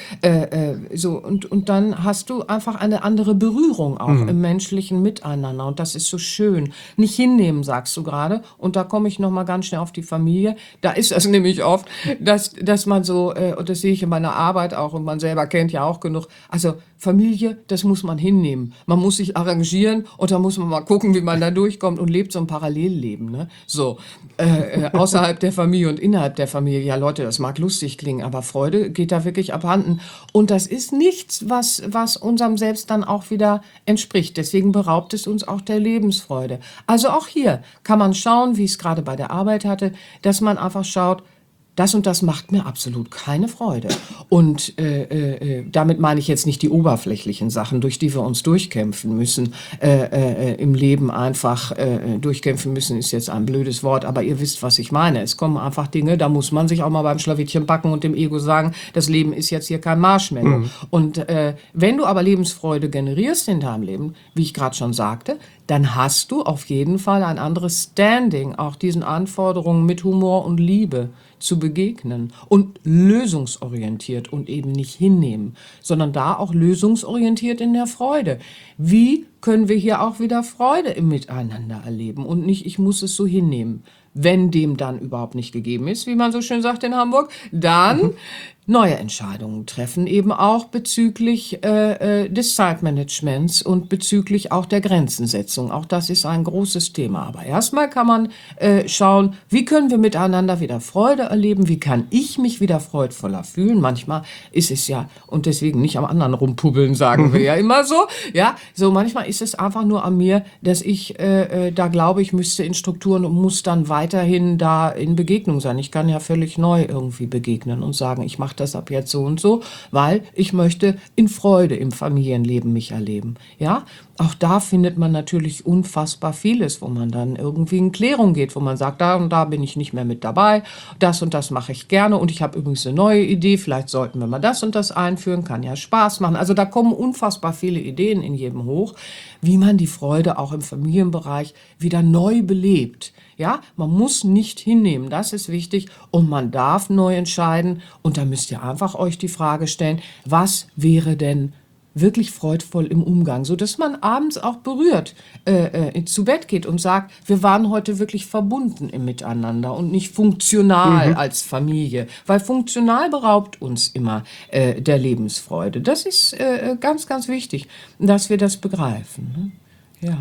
so und dann hast du einfach eine andere Berührung auch im menschlichen Miteinander und das ist so schön. Nicht hinnehmen, sagst du gerade, und da komme ich noch mal ganz schnell auf die Familie. Da ist das nämlich oft, dass man so, und das sehe ich in meiner Arbeit auch, und man selber kennt ja auch genug, also Familie, das muss man hinnehmen. Man muss sich arrangieren und da muss man mal gucken, wie man da durchkommt und lebt so ein Parallelleben. Ne? So, außerhalb der Familie und innerhalb der Familie. Ja, Leute, das mag lustig klingen, aber Freude geht da wirklich abhanden. Und das ist nichts, was unserem Selbst dann auch wieder entspricht. Deswegen beraubt es uns auch der Lebensfreude. Also auch hier kann man schauen, wie ich es gerade bei der Arbeit hatte, dass man einfach schaut, das und das macht mir absolut keine Freude. Und damit meine ich jetzt nicht die oberflächlichen Sachen, durch die wir uns durchkämpfen müssen, im Leben einfach durchkämpfen müssen, ist jetzt ein blödes Wort, aber ihr wisst, was ich meine. Es kommen einfach Dinge, da muss man sich auch mal beim Schlawittchen backen und dem Ego sagen, das Leben ist jetzt hier kein Marshmallow. Mhm. Und wenn du aber Lebensfreude generierst in deinem Leben, wie ich gerade schon sagte, dann hast du auf jeden Fall ein anderes Standing, auch diesen Anforderungen mit Humor und Liebe zu begegnen und lösungsorientiert und eben nicht hinnehmen, sondern da auch lösungsorientiert in der Freude. Wie können wir hier auch wieder Freude im Miteinander erleben und nicht, ich muss es so hinnehmen. Wenn dem dann überhaupt nicht gegeben ist, wie man so schön sagt in Hamburg, dann neue Entscheidungen treffen, eben auch bezüglich des Zeitmanagements und bezüglich auch der Grenzensetzung. Auch das ist ein großes Thema. Aber erstmal kann man schauen, wie können wir miteinander wieder Freude erleben, wie kann ich mich wieder freudvoller fühlen. Manchmal ist es ja, und deswegen nicht am anderen rumpubbeln, sagen wir ja immer so. Ja, so manchmal ist es einfach nur an mir, dass ich da glaube, ich müsste in Strukturen und muss dann weiterhin da in Begegnung sein. Ich kann ja völlig neu irgendwie begegnen und sagen, ich mache das ab jetzt so und so, weil ich möchte in Freude im Familienleben mich erleben. Ja, auch da findet man natürlich unfassbar vieles, wo man dann irgendwie in Klärung geht, wo man sagt, da und da bin ich nicht mehr mit dabei, das und das mache ich gerne und ich habe übrigens eine neue Idee, vielleicht sollten wir mal das und das einführen, kann ja Spaß machen. Also da kommen unfassbar viele Ideen in jedem hoch, wie man die Freude auch im Familienbereich wieder neu belebt. Ja, man muss nicht hinnehmen, das ist wichtig und man darf neu entscheiden und da müsst ihr einfach euch die Frage stellen, was wäre denn wirklich freudvoll im Umgang, so dass man abends auch berührt zu Bett geht und sagt, wir waren heute wirklich verbunden im Miteinander und nicht funktional als Familie, weil funktional beraubt uns immer der Lebensfreude. Das ist ganz, ganz wichtig, dass wir das begreifen. Ne? Ja.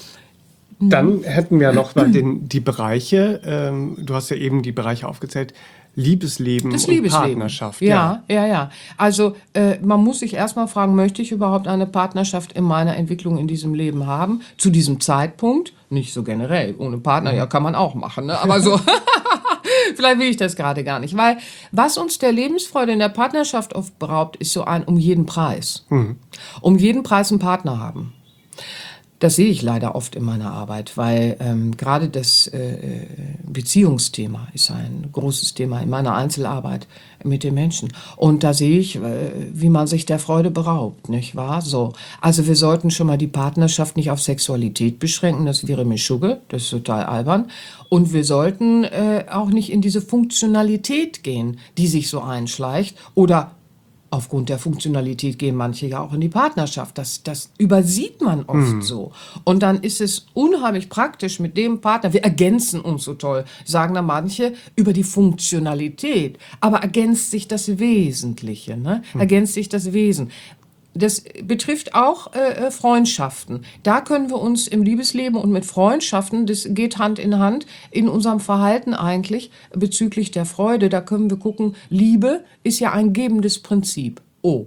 Dann hätten wir noch mal die Bereiche, du hast ja eben die Bereiche aufgezählt, Liebesleben und Partnerschaft. Ja. Also man muss sich erstmal fragen, möchte ich überhaupt eine Partnerschaft in meiner Entwicklung in diesem Leben haben? Zu diesem Zeitpunkt, nicht so generell, ohne Partner, ja, kann man auch machen, ne? Aber so, vielleicht will ich das gerade gar nicht. Weil was uns der Lebensfreude in der Partnerschaft oft beraubt, ist so ein um jeden Preis. Um jeden Preis einen Partner haben. Das sehe ich leider oft in meiner Arbeit, weil gerade das Beziehungsthema ist ein großes Thema in meiner Einzelarbeit mit den Menschen. Und da sehe ich, wie man sich der Freude beraubt, nicht wahr? So. Also wir sollten schon mal die Partnerschaft nicht auf Sexualität beschränken, das wäre Mischugge, das ist total albern. Und wir sollten auch nicht in diese Funktionalität gehen, die sich so einschleicht oder aufgrund der Funktionalität gehen manche ja auch in die Partnerschaft. Das übersieht man oft so. Und dann ist es unheimlich praktisch mit dem Partner. Wir ergänzen uns so toll, sagen dann manche, über die Funktionalität. Aber ergänzt sich das Wesentliche, ne? Ergänzt sich das Wesen. Das betrifft auch Freundschaften. Da können wir uns im Liebesleben und mit Freundschaften, das geht Hand in Hand, in unserem Verhalten eigentlich bezüglich der Freude, da können wir gucken, Liebe ist ja ein gebendes Prinzip. Oh.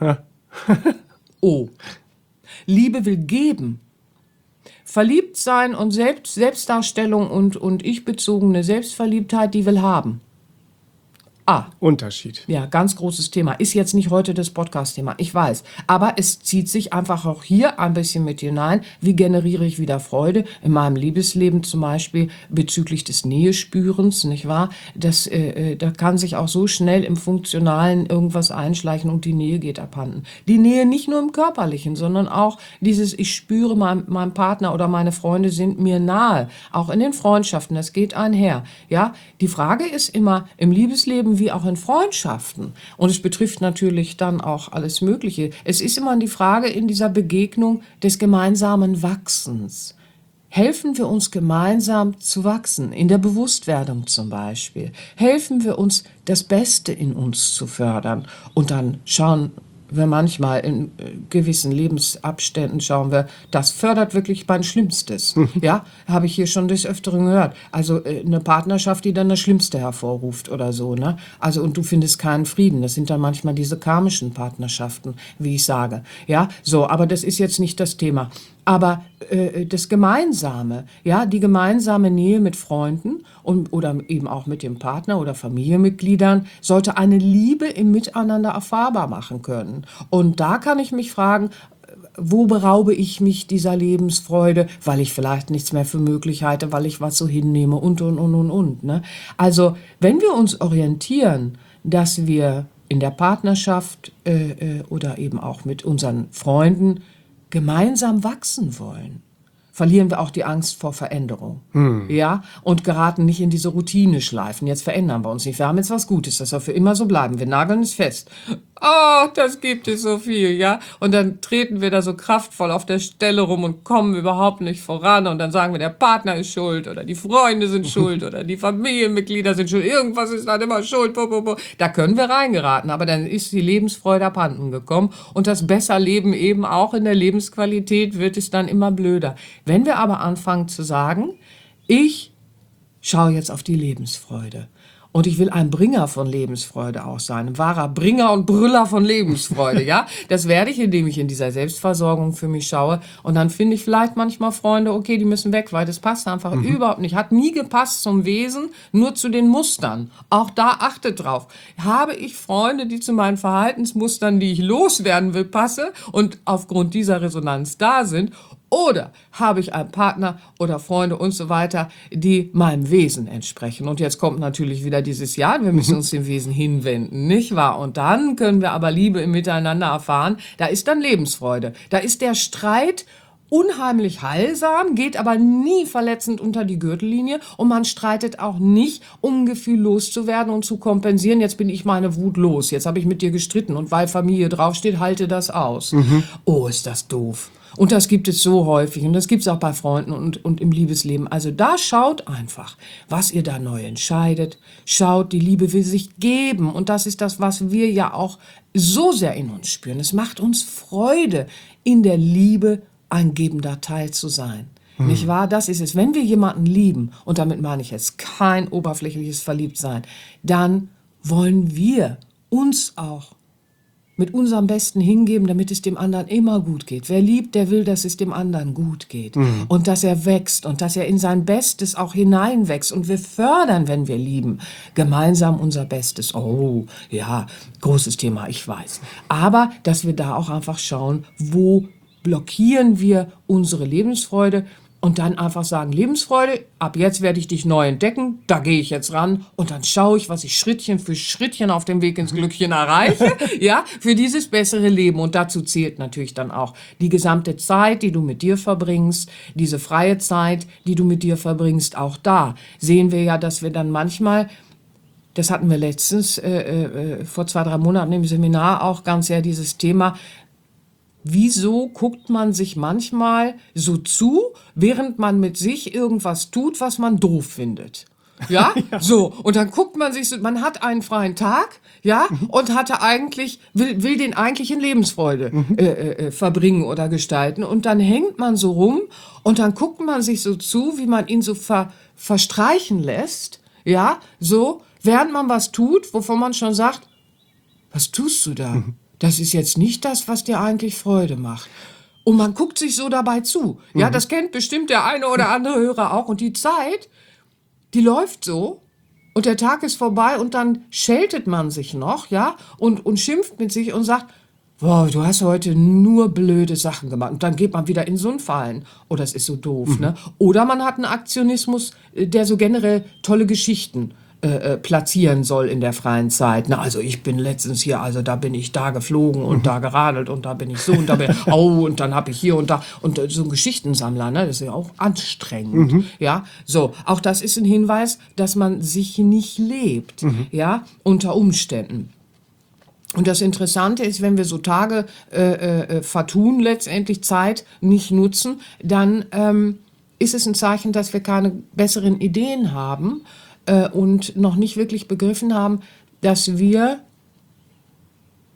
Oh. Liebe will geben. Verliebt sein und Selbstdarstellung und ich-bezogene Selbstverliebtheit, die will haben. Unterschied. Ja, ganz großes Thema. Ist jetzt nicht heute das Podcast-Thema, ich weiß. Aber es zieht sich einfach auch hier ein bisschen mit hinein. Wie generiere ich wieder Freude in meinem Liebesleben zum Beispiel bezüglich des Nähespürens, nicht wahr? Da kann sich auch so schnell im Funktionalen irgendwas einschleichen und die Nähe geht abhanden. Die Nähe nicht nur im Körperlichen, sondern auch dieses, ich spüre, mein Partner oder meine Freunde sind mir nahe. Auch in den Freundschaften, das geht einher. Ja, die Frage ist immer im Liebesleben wie auch in Freundschaften. Und es betrifft natürlich dann auch alles Mögliche. Es ist immer die Frage in dieser Begegnung des gemeinsamen Wachsens. Helfen wir uns gemeinsam zu wachsen, in der Bewusstwerdung zum Beispiel. Helfen wir uns, das Beste in uns zu fördern und dann schauen wir manchmal in gewissen Lebensabständen schauen wir, das fördert wirklich mein Schlimmstes. Ja, habe ich hier schon des Öfteren gehört. Also eine Partnerschaft, die dann das Schlimmste hervorruft oder so, ne? Also und du findest keinen Frieden. Das sind dann manchmal diese karmischen Partnerschaften, wie ich sage. Ja, so, aber das ist jetzt nicht das Thema. Aber das Gemeinsame, ja, die gemeinsame Nähe mit Freunden oder eben auch mit dem Partner oder Familienmitgliedern sollte eine Liebe im Miteinander erfahrbar machen können. Und da kann ich mich fragen, wo beraube ich mich dieser Lebensfreude, weil ich vielleicht nichts mehr für möglich halte, weil ich was so hinnehme und. Ne? Also, wenn wir uns orientieren, dass wir in der Partnerschaft oder eben auch mit unseren Freunden gemeinsam wachsen wollen, verlieren wir auch die Angst vor Veränderung. Ja, und geraten nicht in diese Routine-Schleifen. Jetzt verändern wir uns nicht. Wir haben jetzt was Gutes, das soll für immer so bleiben. Wir nageln es fest. Oh, das gibt es so viel, ja. Und dann treten wir da so kraftvoll auf der Stelle rum und kommen überhaupt nicht voran. Und dann sagen wir, der Partner ist schuld oder die Freunde sind schuld oder die Familienmitglieder sind schuld. Irgendwas ist dann immer schuld. Da können wir reingeraten. Aber dann ist die Lebensfreude abhanden gekommen. Und das Besserleben eben auch in der Lebensqualität wird es dann immer blöder. Wenn wir aber anfangen zu sagen, ich schaue jetzt auf die Lebensfreude. Und ich will ein Bringer von Lebensfreude auch sein. Ein wahrer Bringer und Brüller von Lebensfreude, ja. Das werde ich, indem ich in dieser Selbstversorgung für mich schaue. Und dann finde ich vielleicht manchmal Freunde, okay, die müssen weg, weil das passt einfach überhaupt nicht. Hat nie gepasst zum Wesen, nur zu den Mustern. Auch da achtet drauf. Habe ich Freunde, die zu meinen Verhaltensmustern, die ich loswerden will, passe und aufgrund dieser Resonanz da sind? Oder habe ich einen Partner oder Freunde und so weiter, die meinem Wesen entsprechen? Und jetzt kommt natürlich wieder dieses Jahr, wir müssen uns dem Wesen hinwenden, nicht wahr? Und dann können wir aber Liebe im Miteinander erfahren. Da ist dann Lebensfreude. Da ist der Streit unheimlich heilsam, geht aber nie verletzend unter die Gürtellinie und man streitet auch nicht, um ein Gefühl loszuwerden und zu kompensieren. Jetzt bin ich meine Wut los, jetzt habe ich mit dir gestritten und weil Familie draufsteht, halte das aus. Oh, ist das doof. Und das gibt es so häufig und das gibt es auch bei Freunden und im Liebesleben. Also da schaut einfach, was ihr da neu entscheidet. Schaut, die Liebe will sich geben und das ist das, was wir ja auch so sehr in uns spüren. Es macht uns Freude, in der Liebe ein gebender Teil zu sein. Nicht wahr? Das ist es. Wenn wir jemanden lieben, und damit meine ich jetzt kein oberflächliches Verliebtsein, dann wollen wir uns auch mit unserem Besten hingeben, damit es dem anderen immer gut geht. Wer liebt, der will, dass es dem anderen gut geht. Und dass er wächst und dass er in sein Bestes auch hineinwächst. Und wir fördern, wenn wir lieben, gemeinsam unser Bestes. Oh, ja, großes Thema, ich weiß. Aber, dass wir da auch einfach schauen, wo blockieren wir unsere Lebensfreude und dann einfach sagen, Lebensfreude, ab jetzt werde ich dich neu entdecken, da gehe ich jetzt ran und dann schaue ich, was ich Schrittchen für Schrittchen auf dem Weg ins Glückchen erreiche, ja, für dieses bessere Leben. Und dazu zählt natürlich dann auch die gesamte Zeit, die du mit dir verbringst, diese freie Zeit, die du mit dir verbringst. Auch da sehen wir ja, dass wir dann manchmal, das hatten wir letztens, vor 2-3 Monaten im Seminar auch ganz sehr dieses Thema, wieso guckt man sich manchmal so zu, während man mit sich irgendwas tut, was man doof findet? Ja, so. Und dann guckt man sich so, man hat einen freien Tag, ja, und hatte eigentlich, will den eigentlich in Lebensfreude verbringen oder gestalten. Und dann hängt man so rum und dann guckt man sich so zu, wie man ihn so verstreichen lässt, ja, so, während man was tut, wovon man schon sagt, was tust du da? Das ist jetzt nicht das, was dir eigentlich Freude macht. Und man guckt sich so dabei zu. Ja, das kennt bestimmt der eine oder andere Hörer auch. Und die Zeit, die läuft so. Und der Tag ist vorbei und dann scheltet man sich noch, ja, und schimpft mit sich und sagt, boah, du hast heute nur blöde Sachen gemacht. Und dann geht man wieder in so ein Fallen. Oh, das ist so doof, ne? Oder man hat einen Aktionismus, der so generell tolle Geschichten platzieren soll in der freien Zeit. Na, also ich bin letztens hier, also da bin ich da geflogen und da geradelt und da bin ich so und da bin ich, und dann habe ich hier und da und so ein Geschichtensammler, ne, das ist ja auch anstrengend, ja, so, auch das ist ein Hinweis, dass man sich nicht lebt, ja, unter Umständen. Und das Interessante ist, wenn wir so Tage vertun, letztendlich Zeit nicht nutzen, dann ist es ein Zeichen, dass wir keine besseren Ideen haben, und noch nicht wirklich begriffen haben, dass wir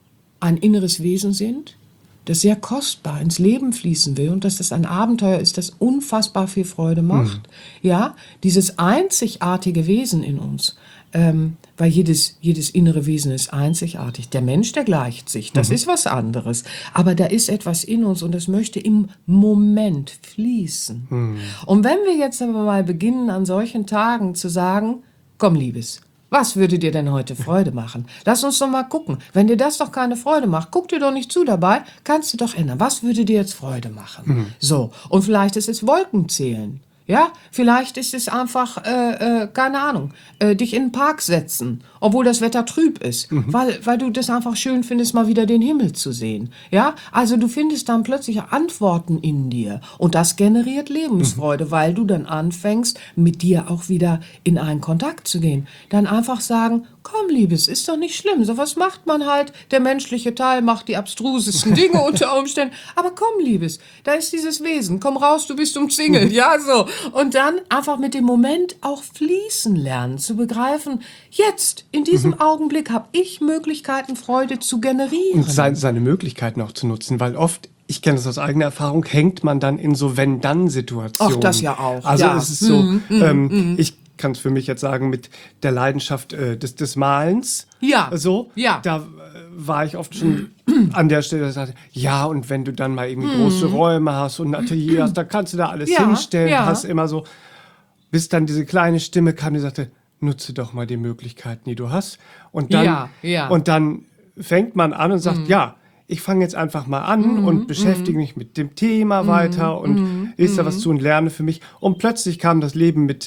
ein inneres Wesen sind, das sehr kostbar ins Leben fließen will und dass das ein Abenteuer ist, das unfassbar viel Freude macht. Ja, dieses einzigartige Wesen in uns, weil jedes innere Wesen ist einzigartig. Der Mensch, der gleicht sich, das ist was anderes. Aber da ist etwas in uns und das möchte im Moment fließen. Und wenn wir jetzt aber mal beginnen, an solchen Tagen zu sagen, komm, Liebes, was würde dir denn heute Freude machen? Lass uns doch mal gucken. Wenn dir das doch keine Freude macht, guck dir doch nicht zu dabei, kannst du doch ändern. Was würde dir jetzt Freude machen? So, und vielleicht ist es Wolkenzählen. Ja, vielleicht ist es einfach, keine Ahnung, dich in den Park setzen, obwohl das Wetter trüb ist, weil du das einfach schön findest, mal wieder den Himmel zu sehen. Ja, also du findest dann plötzlich Antworten in dir und das generiert Lebensfreude, weil du dann anfängst, mit dir auch wieder in einen Kontakt zu gehen. Dann einfach sagen, komm, Liebes, ist doch nicht schlimm, sowas macht man halt, der menschliche Teil macht die abstrusesten Dinge unter Umständen, aber komm, Liebes, da ist dieses Wesen, komm raus, du bist umzingelt, ja, so. Und dann einfach mit dem Moment auch fließen lernen, zu begreifen, jetzt, in diesem Augenblick habe ich Möglichkeiten, Freude zu generieren. Und seine Möglichkeiten auch zu nutzen, weil oft, ich kenne das aus eigener Erfahrung, hängt man dann in so Wenn-Dann-Situationen. Ach, das ja auch. Also ja. es ist so, ich kann es für mich jetzt sagen, mit der Leidenschaft des Malens. Ja. So, Ja. Da war ich oft schon an der Stelle, dass ich sagte, ja, und wenn du dann mal irgendwie große Räume hast und ein Atelier hast, dann kannst du da alles Ja, hinstellen, ja. hast immer so, bis dann diese kleine Stimme kam, die sagte, nutze doch mal die Möglichkeiten, die du hast. Und dann, Ja, ja. Und dann fängt man an und sagt, ja, ich fange jetzt einfach mal an und beschäftige mich mit dem Thema weiter und lese da was zu und lerne für mich. Und plötzlich kam das Leben mit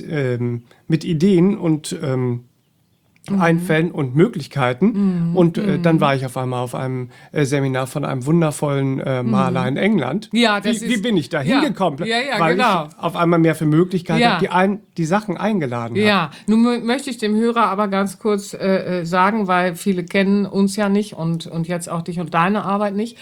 Ideen und Einfällen und Möglichkeiten. Und dann war ich auf einmal auf einem Seminar von einem wundervollen Maler in England. Ja, das wie ist- bin ich da ja. hingekommen? Ja, ja, weil genau. ich auf einmal mehr für Möglichkeiten Ja. habe, die Sachen eingeladen habe. Ja, nun möchte ich dem Hörer aber ganz kurz sagen, weil viele kennen uns ja nicht und jetzt auch dich und deine Arbeit nicht.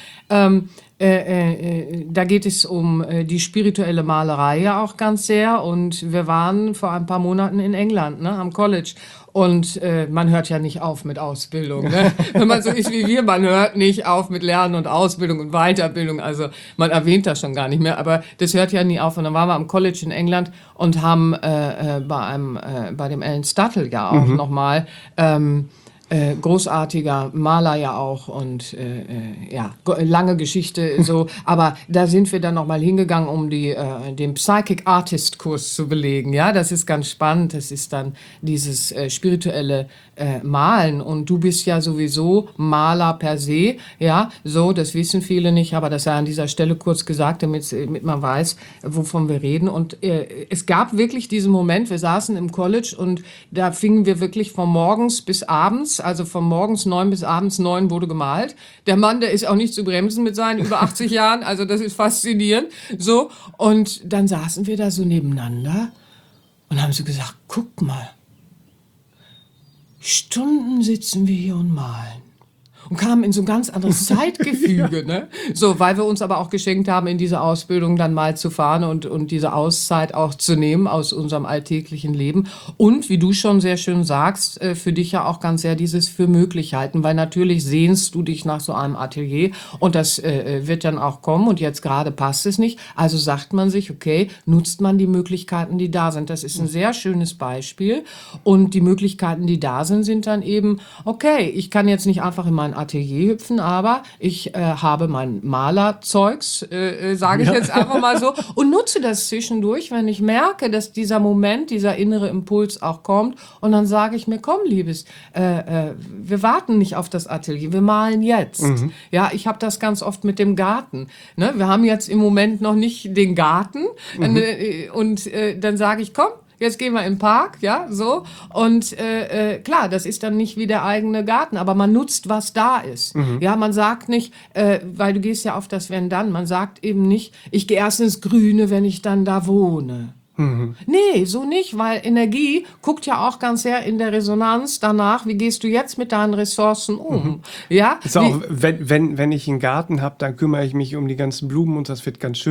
Da geht es um die spirituelle Malerei ja auch ganz sehr und wir waren vor ein paar Monaten in England, ne, am College. Und man hört ja nicht auf mit Ausbildung. Ne? Wenn man so ist wie wir, man hört nicht auf mit Lernen und Ausbildung und Weiterbildung. Also man erwähnt das schon gar nicht mehr, aber das hört ja nie auf. Und dann waren wir am College in England und haben bei dem Alan Stuttle ja auch nochmal großartiger Maler ja auch und lange Geschichte so, aber da sind wir dann noch mal hingegangen, um den Psychic Artist Kurs zu belegen, ja, das ist ganz spannend, das ist dann dieses spirituelle Malen und du bist ja sowieso Maler per se, ja, so, das wissen viele nicht, aber das sei an dieser Stelle kurz gesagt, damit man weiß, wovon wir reden und es gab wirklich diesen Moment, wir saßen im College und da fingen wir wirklich von morgens bis abends, also von morgens 9 bis abends 9 wurde gemalt. Der Mann, der ist auch nicht zu bremsen mit seinen über 80 Jahren, also das ist faszinierend. So, und dann saßen wir da so nebeneinander und haben so gesagt, guck mal, Stunden sitzen wir hier und malen. Und kamen in so ein ganz anderes Zeitgefüge, ne? So, weil wir uns aber auch geschenkt haben, in diese Ausbildung dann mal zu fahren und diese Auszeit auch zu nehmen aus unserem alltäglichen Leben. Und, wie du schon sehr schön sagst, für dich ja auch ganz sehr dieses für möglich halten, weil natürlich sehnst du dich nach so einem Atelier und das wird dann auch kommen und jetzt gerade passt es nicht. Also sagt man sich, okay, nutzt man die Möglichkeiten, die da sind. Das ist ein sehr schönes Beispiel und die Möglichkeiten, die da sind, sind dann eben, okay, ich kann jetzt nicht einfach in mein Atelier hüpfen, aber ich habe mein Malerzeugs, sage ich jetzt einfach mal so, und nutze das zwischendurch, wenn ich merke, dass dieser Moment, dieser innere Impuls auch kommt und dann sage ich mir, komm, Liebes, wir warten nicht auf das Atelier, wir malen jetzt. Ja, ich habe das ganz oft mit dem Garten. Ne? Wir haben jetzt im Moment noch nicht den Garten und dann sage ich, komm, jetzt gehen wir in den Park, ja, so. Und klar, das ist dann nicht wie der eigene Garten, aber man nutzt, was da ist. Ja, man sagt nicht, weil du gehst ja auf das Wenn dann, man sagt eben nicht, ich gehe erst ins Grüne, wenn ich dann da wohne. Nee, so nicht, weil Energie guckt ja auch ganz sehr in der Resonanz danach, wie gehst du jetzt mit deinen Ressourcen um? Ja, Ist auch, wenn ich einen Garten habe, dann kümmere ich mich um die ganzen Blumen und das wird ganz schön.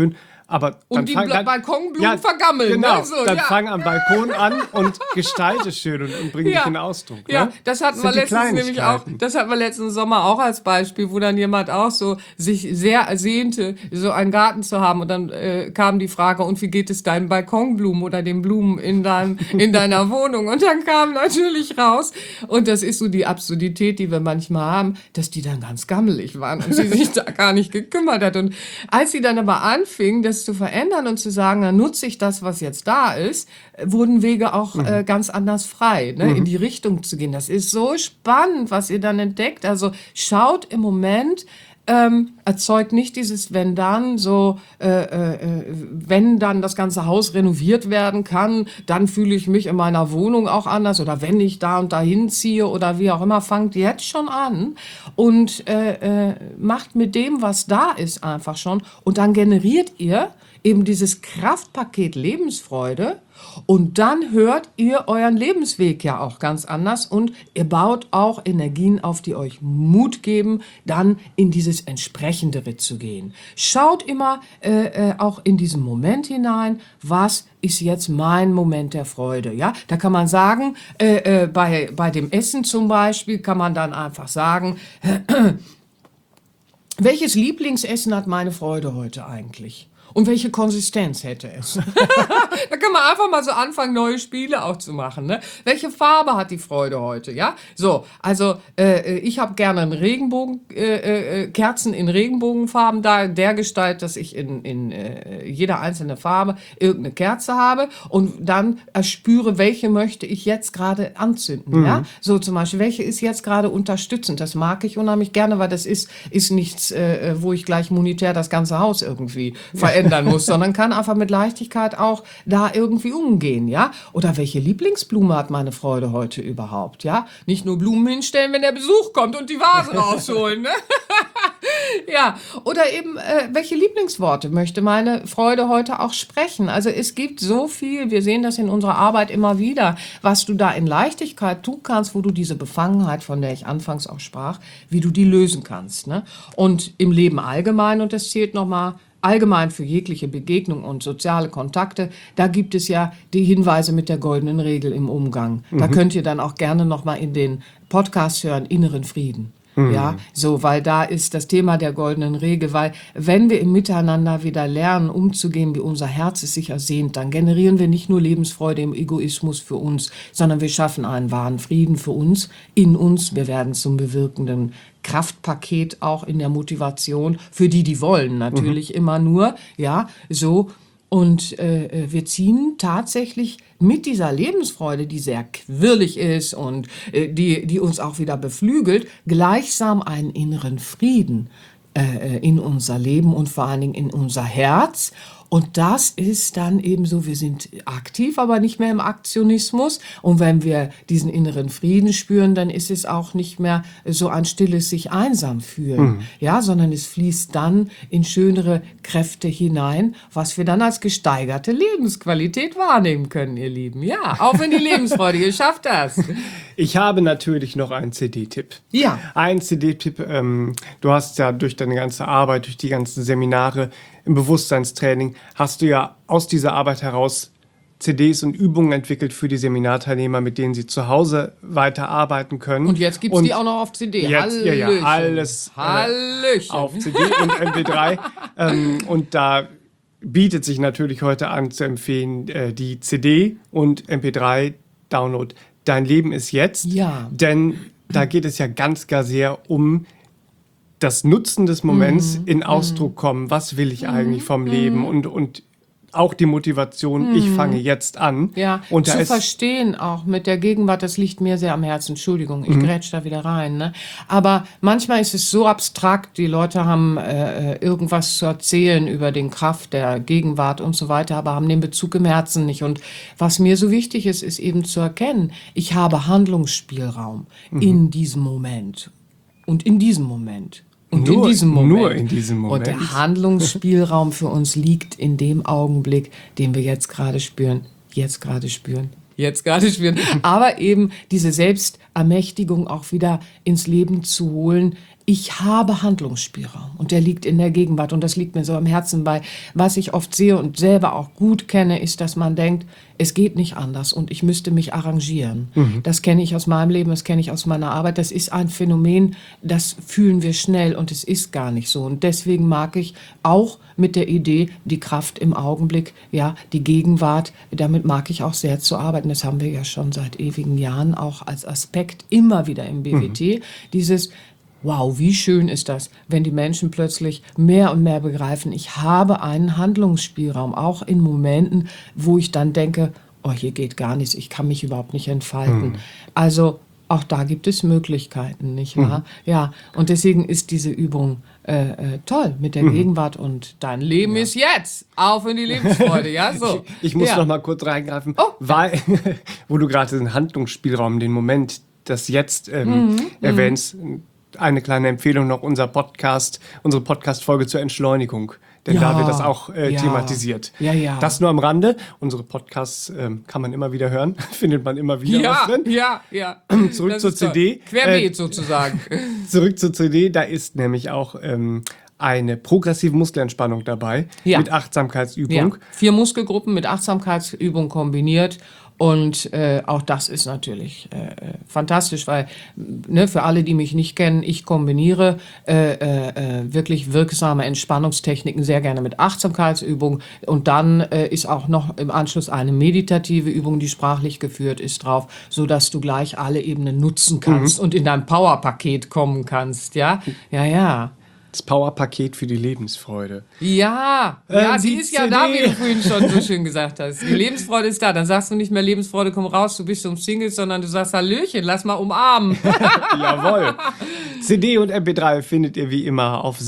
Aber dann Und die Balkonblumen vergammeln. Genau, ne? So, dann fang am Balkon an und gestalte schön und bring dich in Ausdruck. Ja, Ne? das hatten wir letztens nämlich auch. Das hatten wir letzten Sommer auch als Beispiel, wo dann jemand auch so sich sehr ersehnte, so einen Garten zu haben. Und dann kam die Frage, und wie geht es deinen Balkonblumen oder den Blumen in deiner Wohnung? Und dann kam natürlich raus, und das ist so die Absurdität, die wir manchmal haben, dass die dann ganz gammelig waren und sie sich da gar nicht gekümmert hat. Und als sie dann aber anfing, das zu verändern und zu sagen, dann nutze ich das, was jetzt da ist, wurden Wege auch ganz anders frei, ne, in die Richtung zu gehen. Das ist so spannend, was ihr dann entdeckt. Also schaut im Moment, erzeugt nicht dieses wenn dann, so wenn dann das ganze Haus renoviert werden kann, dann fühle ich mich in meiner Wohnung auch anders, oder wenn ich da und dahin ziehe oder wie auch immer, fangt jetzt schon an und macht mit dem, was da ist, einfach schon, und dann generiert ihr eben dieses Kraftpaket Lebensfreude, und dann hört ihr euren Lebensweg ja auch ganz anders, und ihr baut auch Energien auf, die euch Mut geben, dann in dieses Entsprechendere zu gehen. Schaut immer auch in diesen Moment hinein, was ist jetzt mein Moment der Freude, ja? Da kann man sagen, bei dem Essen zum Beispiel kann man dann einfach sagen, welches Lieblingsessen hat meine Freude heute eigentlich? Und welche Konsistenz hätte es? Da kann man einfach mal so anfangen, neue Spiele auch zu machen. Ne? Welche Farbe hat die Freude heute? Ja, so. Also ich habe gerne einen Regenbogen, Kerzen in Regenbogenfarben da, der Gestalt, dass ich in jeder einzelne Farbe irgendeine Kerze habe und dann erspüre, welche möchte ich jetzt gerade anzünden. Ja, so zum Beispiel, welche ist jetzt gerade unterstützend? Das mag ich unheimlich gerne, weil das ist nichts, wo ich gleich monetär das ganze Haus irgendwie verändern muss, sondern kann einfach mit Leichtigkeit auch da irgendwie umgehen, ja? Oder welche Lieblingsblume hat meine Freude heute überhaupt, ja? Nicht nur Blumen hinstellen, wenn der Besuch kommt und die Vase rausholen, ne? Ja, oder eben, welche Lieblingsworte möchte meine Freude heute auch sprechen? Also es gibt so viel, wir sehen das in unserer Arbeit immer wieder, was du da in Leichtigkeit tun kannst, wo du diese Befangenheit, von der ich anfangs auch sprach, wie du die lösen kannst, ne? Und im Leben allgemein, und das zählt nochmal allgemein für jegliche Begegnung und soziale Kontakte, da gibt es ja die Hinweise mit der goldenen Regel im Umgang. Da könnt ihr dann auch gerne nochmal in den Podcast hören, inneren Frieden. Ja, so, weil da ist das Thema der goldenen Regel, weil wenn wir im Miteinander wieder lernen, umzugehen, wie unser Herz es sich ersehnt, dann generieren wir nicht nur Lebensfreude im Egoismus für uns, sondern wir schaffen einen wahren Frieden für uns, in uns. Wir werden zum bewirkenden Kraftpaket auch in der Motivation, für die wollen, natürlich immer nur, ja, so. Und wir ziehen tatsächlich mit dieser Lebensfreude, die sehr quirlig ist und die uns auch wieder beflügelt, gleichsam einen inneren Frieden in unser Leben und vor allen Dingen in unser Herz. Und das ist dann eben so, wir sind aktiv, aber nicht mehr im Aktionismus. Und wenn wir diesen inneren Frieden spüren, dann ist es auch nicht mehr so ein stilles sich einsam fühlen, ja, sondern es fließt dann in schönere Kräfte hinein, was wir dann als gesteigerte Lebensqualität wahrnehmen können, ihr Lieben. Ja, auch wenn die Lebensfreude, ihr schafft das. Ich habe natürlich noch einen CD-Tipp. Ja. Ein CD-Tipp, du hast ja durch deine ganze Arbeit, durch die ganzen Seminare im Bewusstseinstraining, hast du ja aus dieser Arbeit heraus CDs und Übungen entwickelt für die Seminarteilnehmer, mit denen sie zu Hause weiterarbeiten können. Und jetzt gibt es die auch noch auf CD. Jetzt, ja, alles auf CD und MP3. Und da bietet sich natürlich heute an zu empfehlen, die CD und MP3-Download. Dein Leben ist jetzt. Ja. Denn da geht es ja ganz gar sehr um das Nutzen des Moments in Ausdruck kommen. Was will ich eigentlich vom Leben? Und auch die Motivation, ich fange jetzt an. Ja, und zu verstehen auch mit der Gegenwart, das liegt mir sehr am Herzen. Entschuldigung, ich grätsch da wieder rein. Ne? Aber manchmal ist es so abstrakt, die Leute haben irgendwas zu erzählen über den Kraft der Gegenwart und so weiter, aber haben den Bezug im Herzen nicht. Und was mir so wichtig ist, ist eben zu erkennen, ich habe Handlungsspielraum in diesem Moment und in diesem Moment. Und nur in diesem Moment. Nur in diesem Moment. Und der Handlungsspielraum für uns liegt in dem Augenblick, den wir jetzt gerade spüren. Jetzt gerade spüren. Aber eben diese Ermächtigung auch wieder ins Leben zu holen. Ich habe Handlungsspielraum und der liegt in der Gegenwart und das liegt mir so am Herzen, weil was ich oft sehe und selber auch gut kenne, ist, dass man denkt, es geht nicht anders und ich müsste mich arrangieren. Das kenne ich aus meinem Leben, das kenne ich aus meiner Arbeit. Das ist ein Phänomen, das fühlen wir schnell und es ist gar nicht so. Und deswegen mag ich auch mit der Idee, die Kraft im Augenblick, ja, die Gegenwart, damit mag ich auch sehr zu arbeiten. Das haben wir ja schon seit ewigen Jahren auch als Aspekt immer wieder im BWT. Dieses wow, wie schön ist das, wenn die Menschen plötzlich mehr und mehr begreifen, ich habe einen Handlungsspielraum, auch in Momenten, wo ich dann denke, oh, hier geht gar nichts, ich kann mich überhaupt nicht entfalten. Also auch da gibt es Möglichkeiten, nicht wahr? Ja, und deswegen ist diese Übung toll mit der Gegenwart und dein Leben ist jetzt. Auf in die Lebensfreude, ja, so. Ich muss noch mal kurz reingreifen, weil, wo du gerade den Handlungsspielraum, den Moment, das Jetzt erwähnst, eine kleine Empfehlung noch, unsere Podcast-Folge zur Entschleunigung. Denn da wird das auch thematisiert. Ja. Das nur am Rande. Unsere Podcasts kann man immer wieder hören. Findet man immer wieder was drin. Ja. Zurück zur CD. Querbeet sozusagen. Zurück zur CD. Da ist nämlich auch eine progressive Muskelentspannung dabei. Ja. Mit Achtsamkeitsübung. Ja. 4 Muskelgruppen mit Achtsamkeitsübung kombiniert. Und auch das ist natürlich fantastisch, weil für alle, die mich nicht kennen, ich kombiniere wirklich wirksame Entspannungstechniken sehr gerne mit Achtsamkeitsübung. Und dann ist auch noch im Anschluss eine meditative Übung, die sprachlich geführt ist, drauf, sodass du gleich alle Ebenen nutzen kannst und in dein Powerpaket kommen kannst. Ja. Das Powerpaket für die Lebensfreude. Ja, sie ist ja da, wie du vorhin schon so schön gesagt hast. Die Lebensfreude ist da. Dann sagst du nicht mehr Lebensfreude, komm raus, du bist umsingelt, sondern du sagst Hallöchen, lass mal umarmen. Jawohl. CD und MP3 findet ihr wie immer auf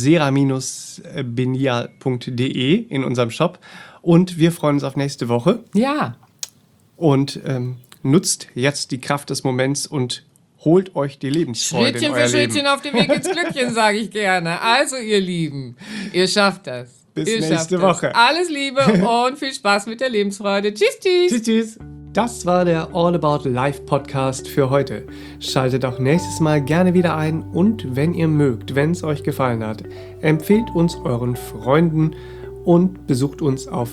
sera-benia.de in unserem Shop. Und wir freuen uns auf nächste Woche. Ja. Und nutzt jetzt die Kraft des Moments und holt euch die Lebensfreude Schrittchen in euer für Schrittchen Leben. auf dem Weg ins Glückchen, sage ich gerne. Also, ihr Lieben, ihr schafft das. Bis ihr nächste Woche. Alles Liebe und viel Spaß mit der Lebensfreude. Tschüss. Tschüss. Das war der All About Life Podcast für heute. Schaltet auch nächstes Mal gerne wieder ein und wenn ihr mögt, wenn es euch gefallen hat, empfehlt uns euren Freunden und besucht uns auf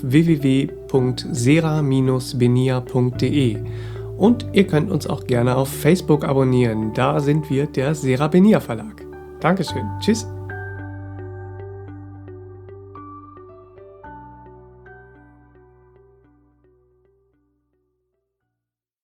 www.sera-benia.de. Und ihr könnt uns auch gerne auf Facebook abonnieren. Da sind wir der Sera Benia Verlag. Dankeschön. Tschüss.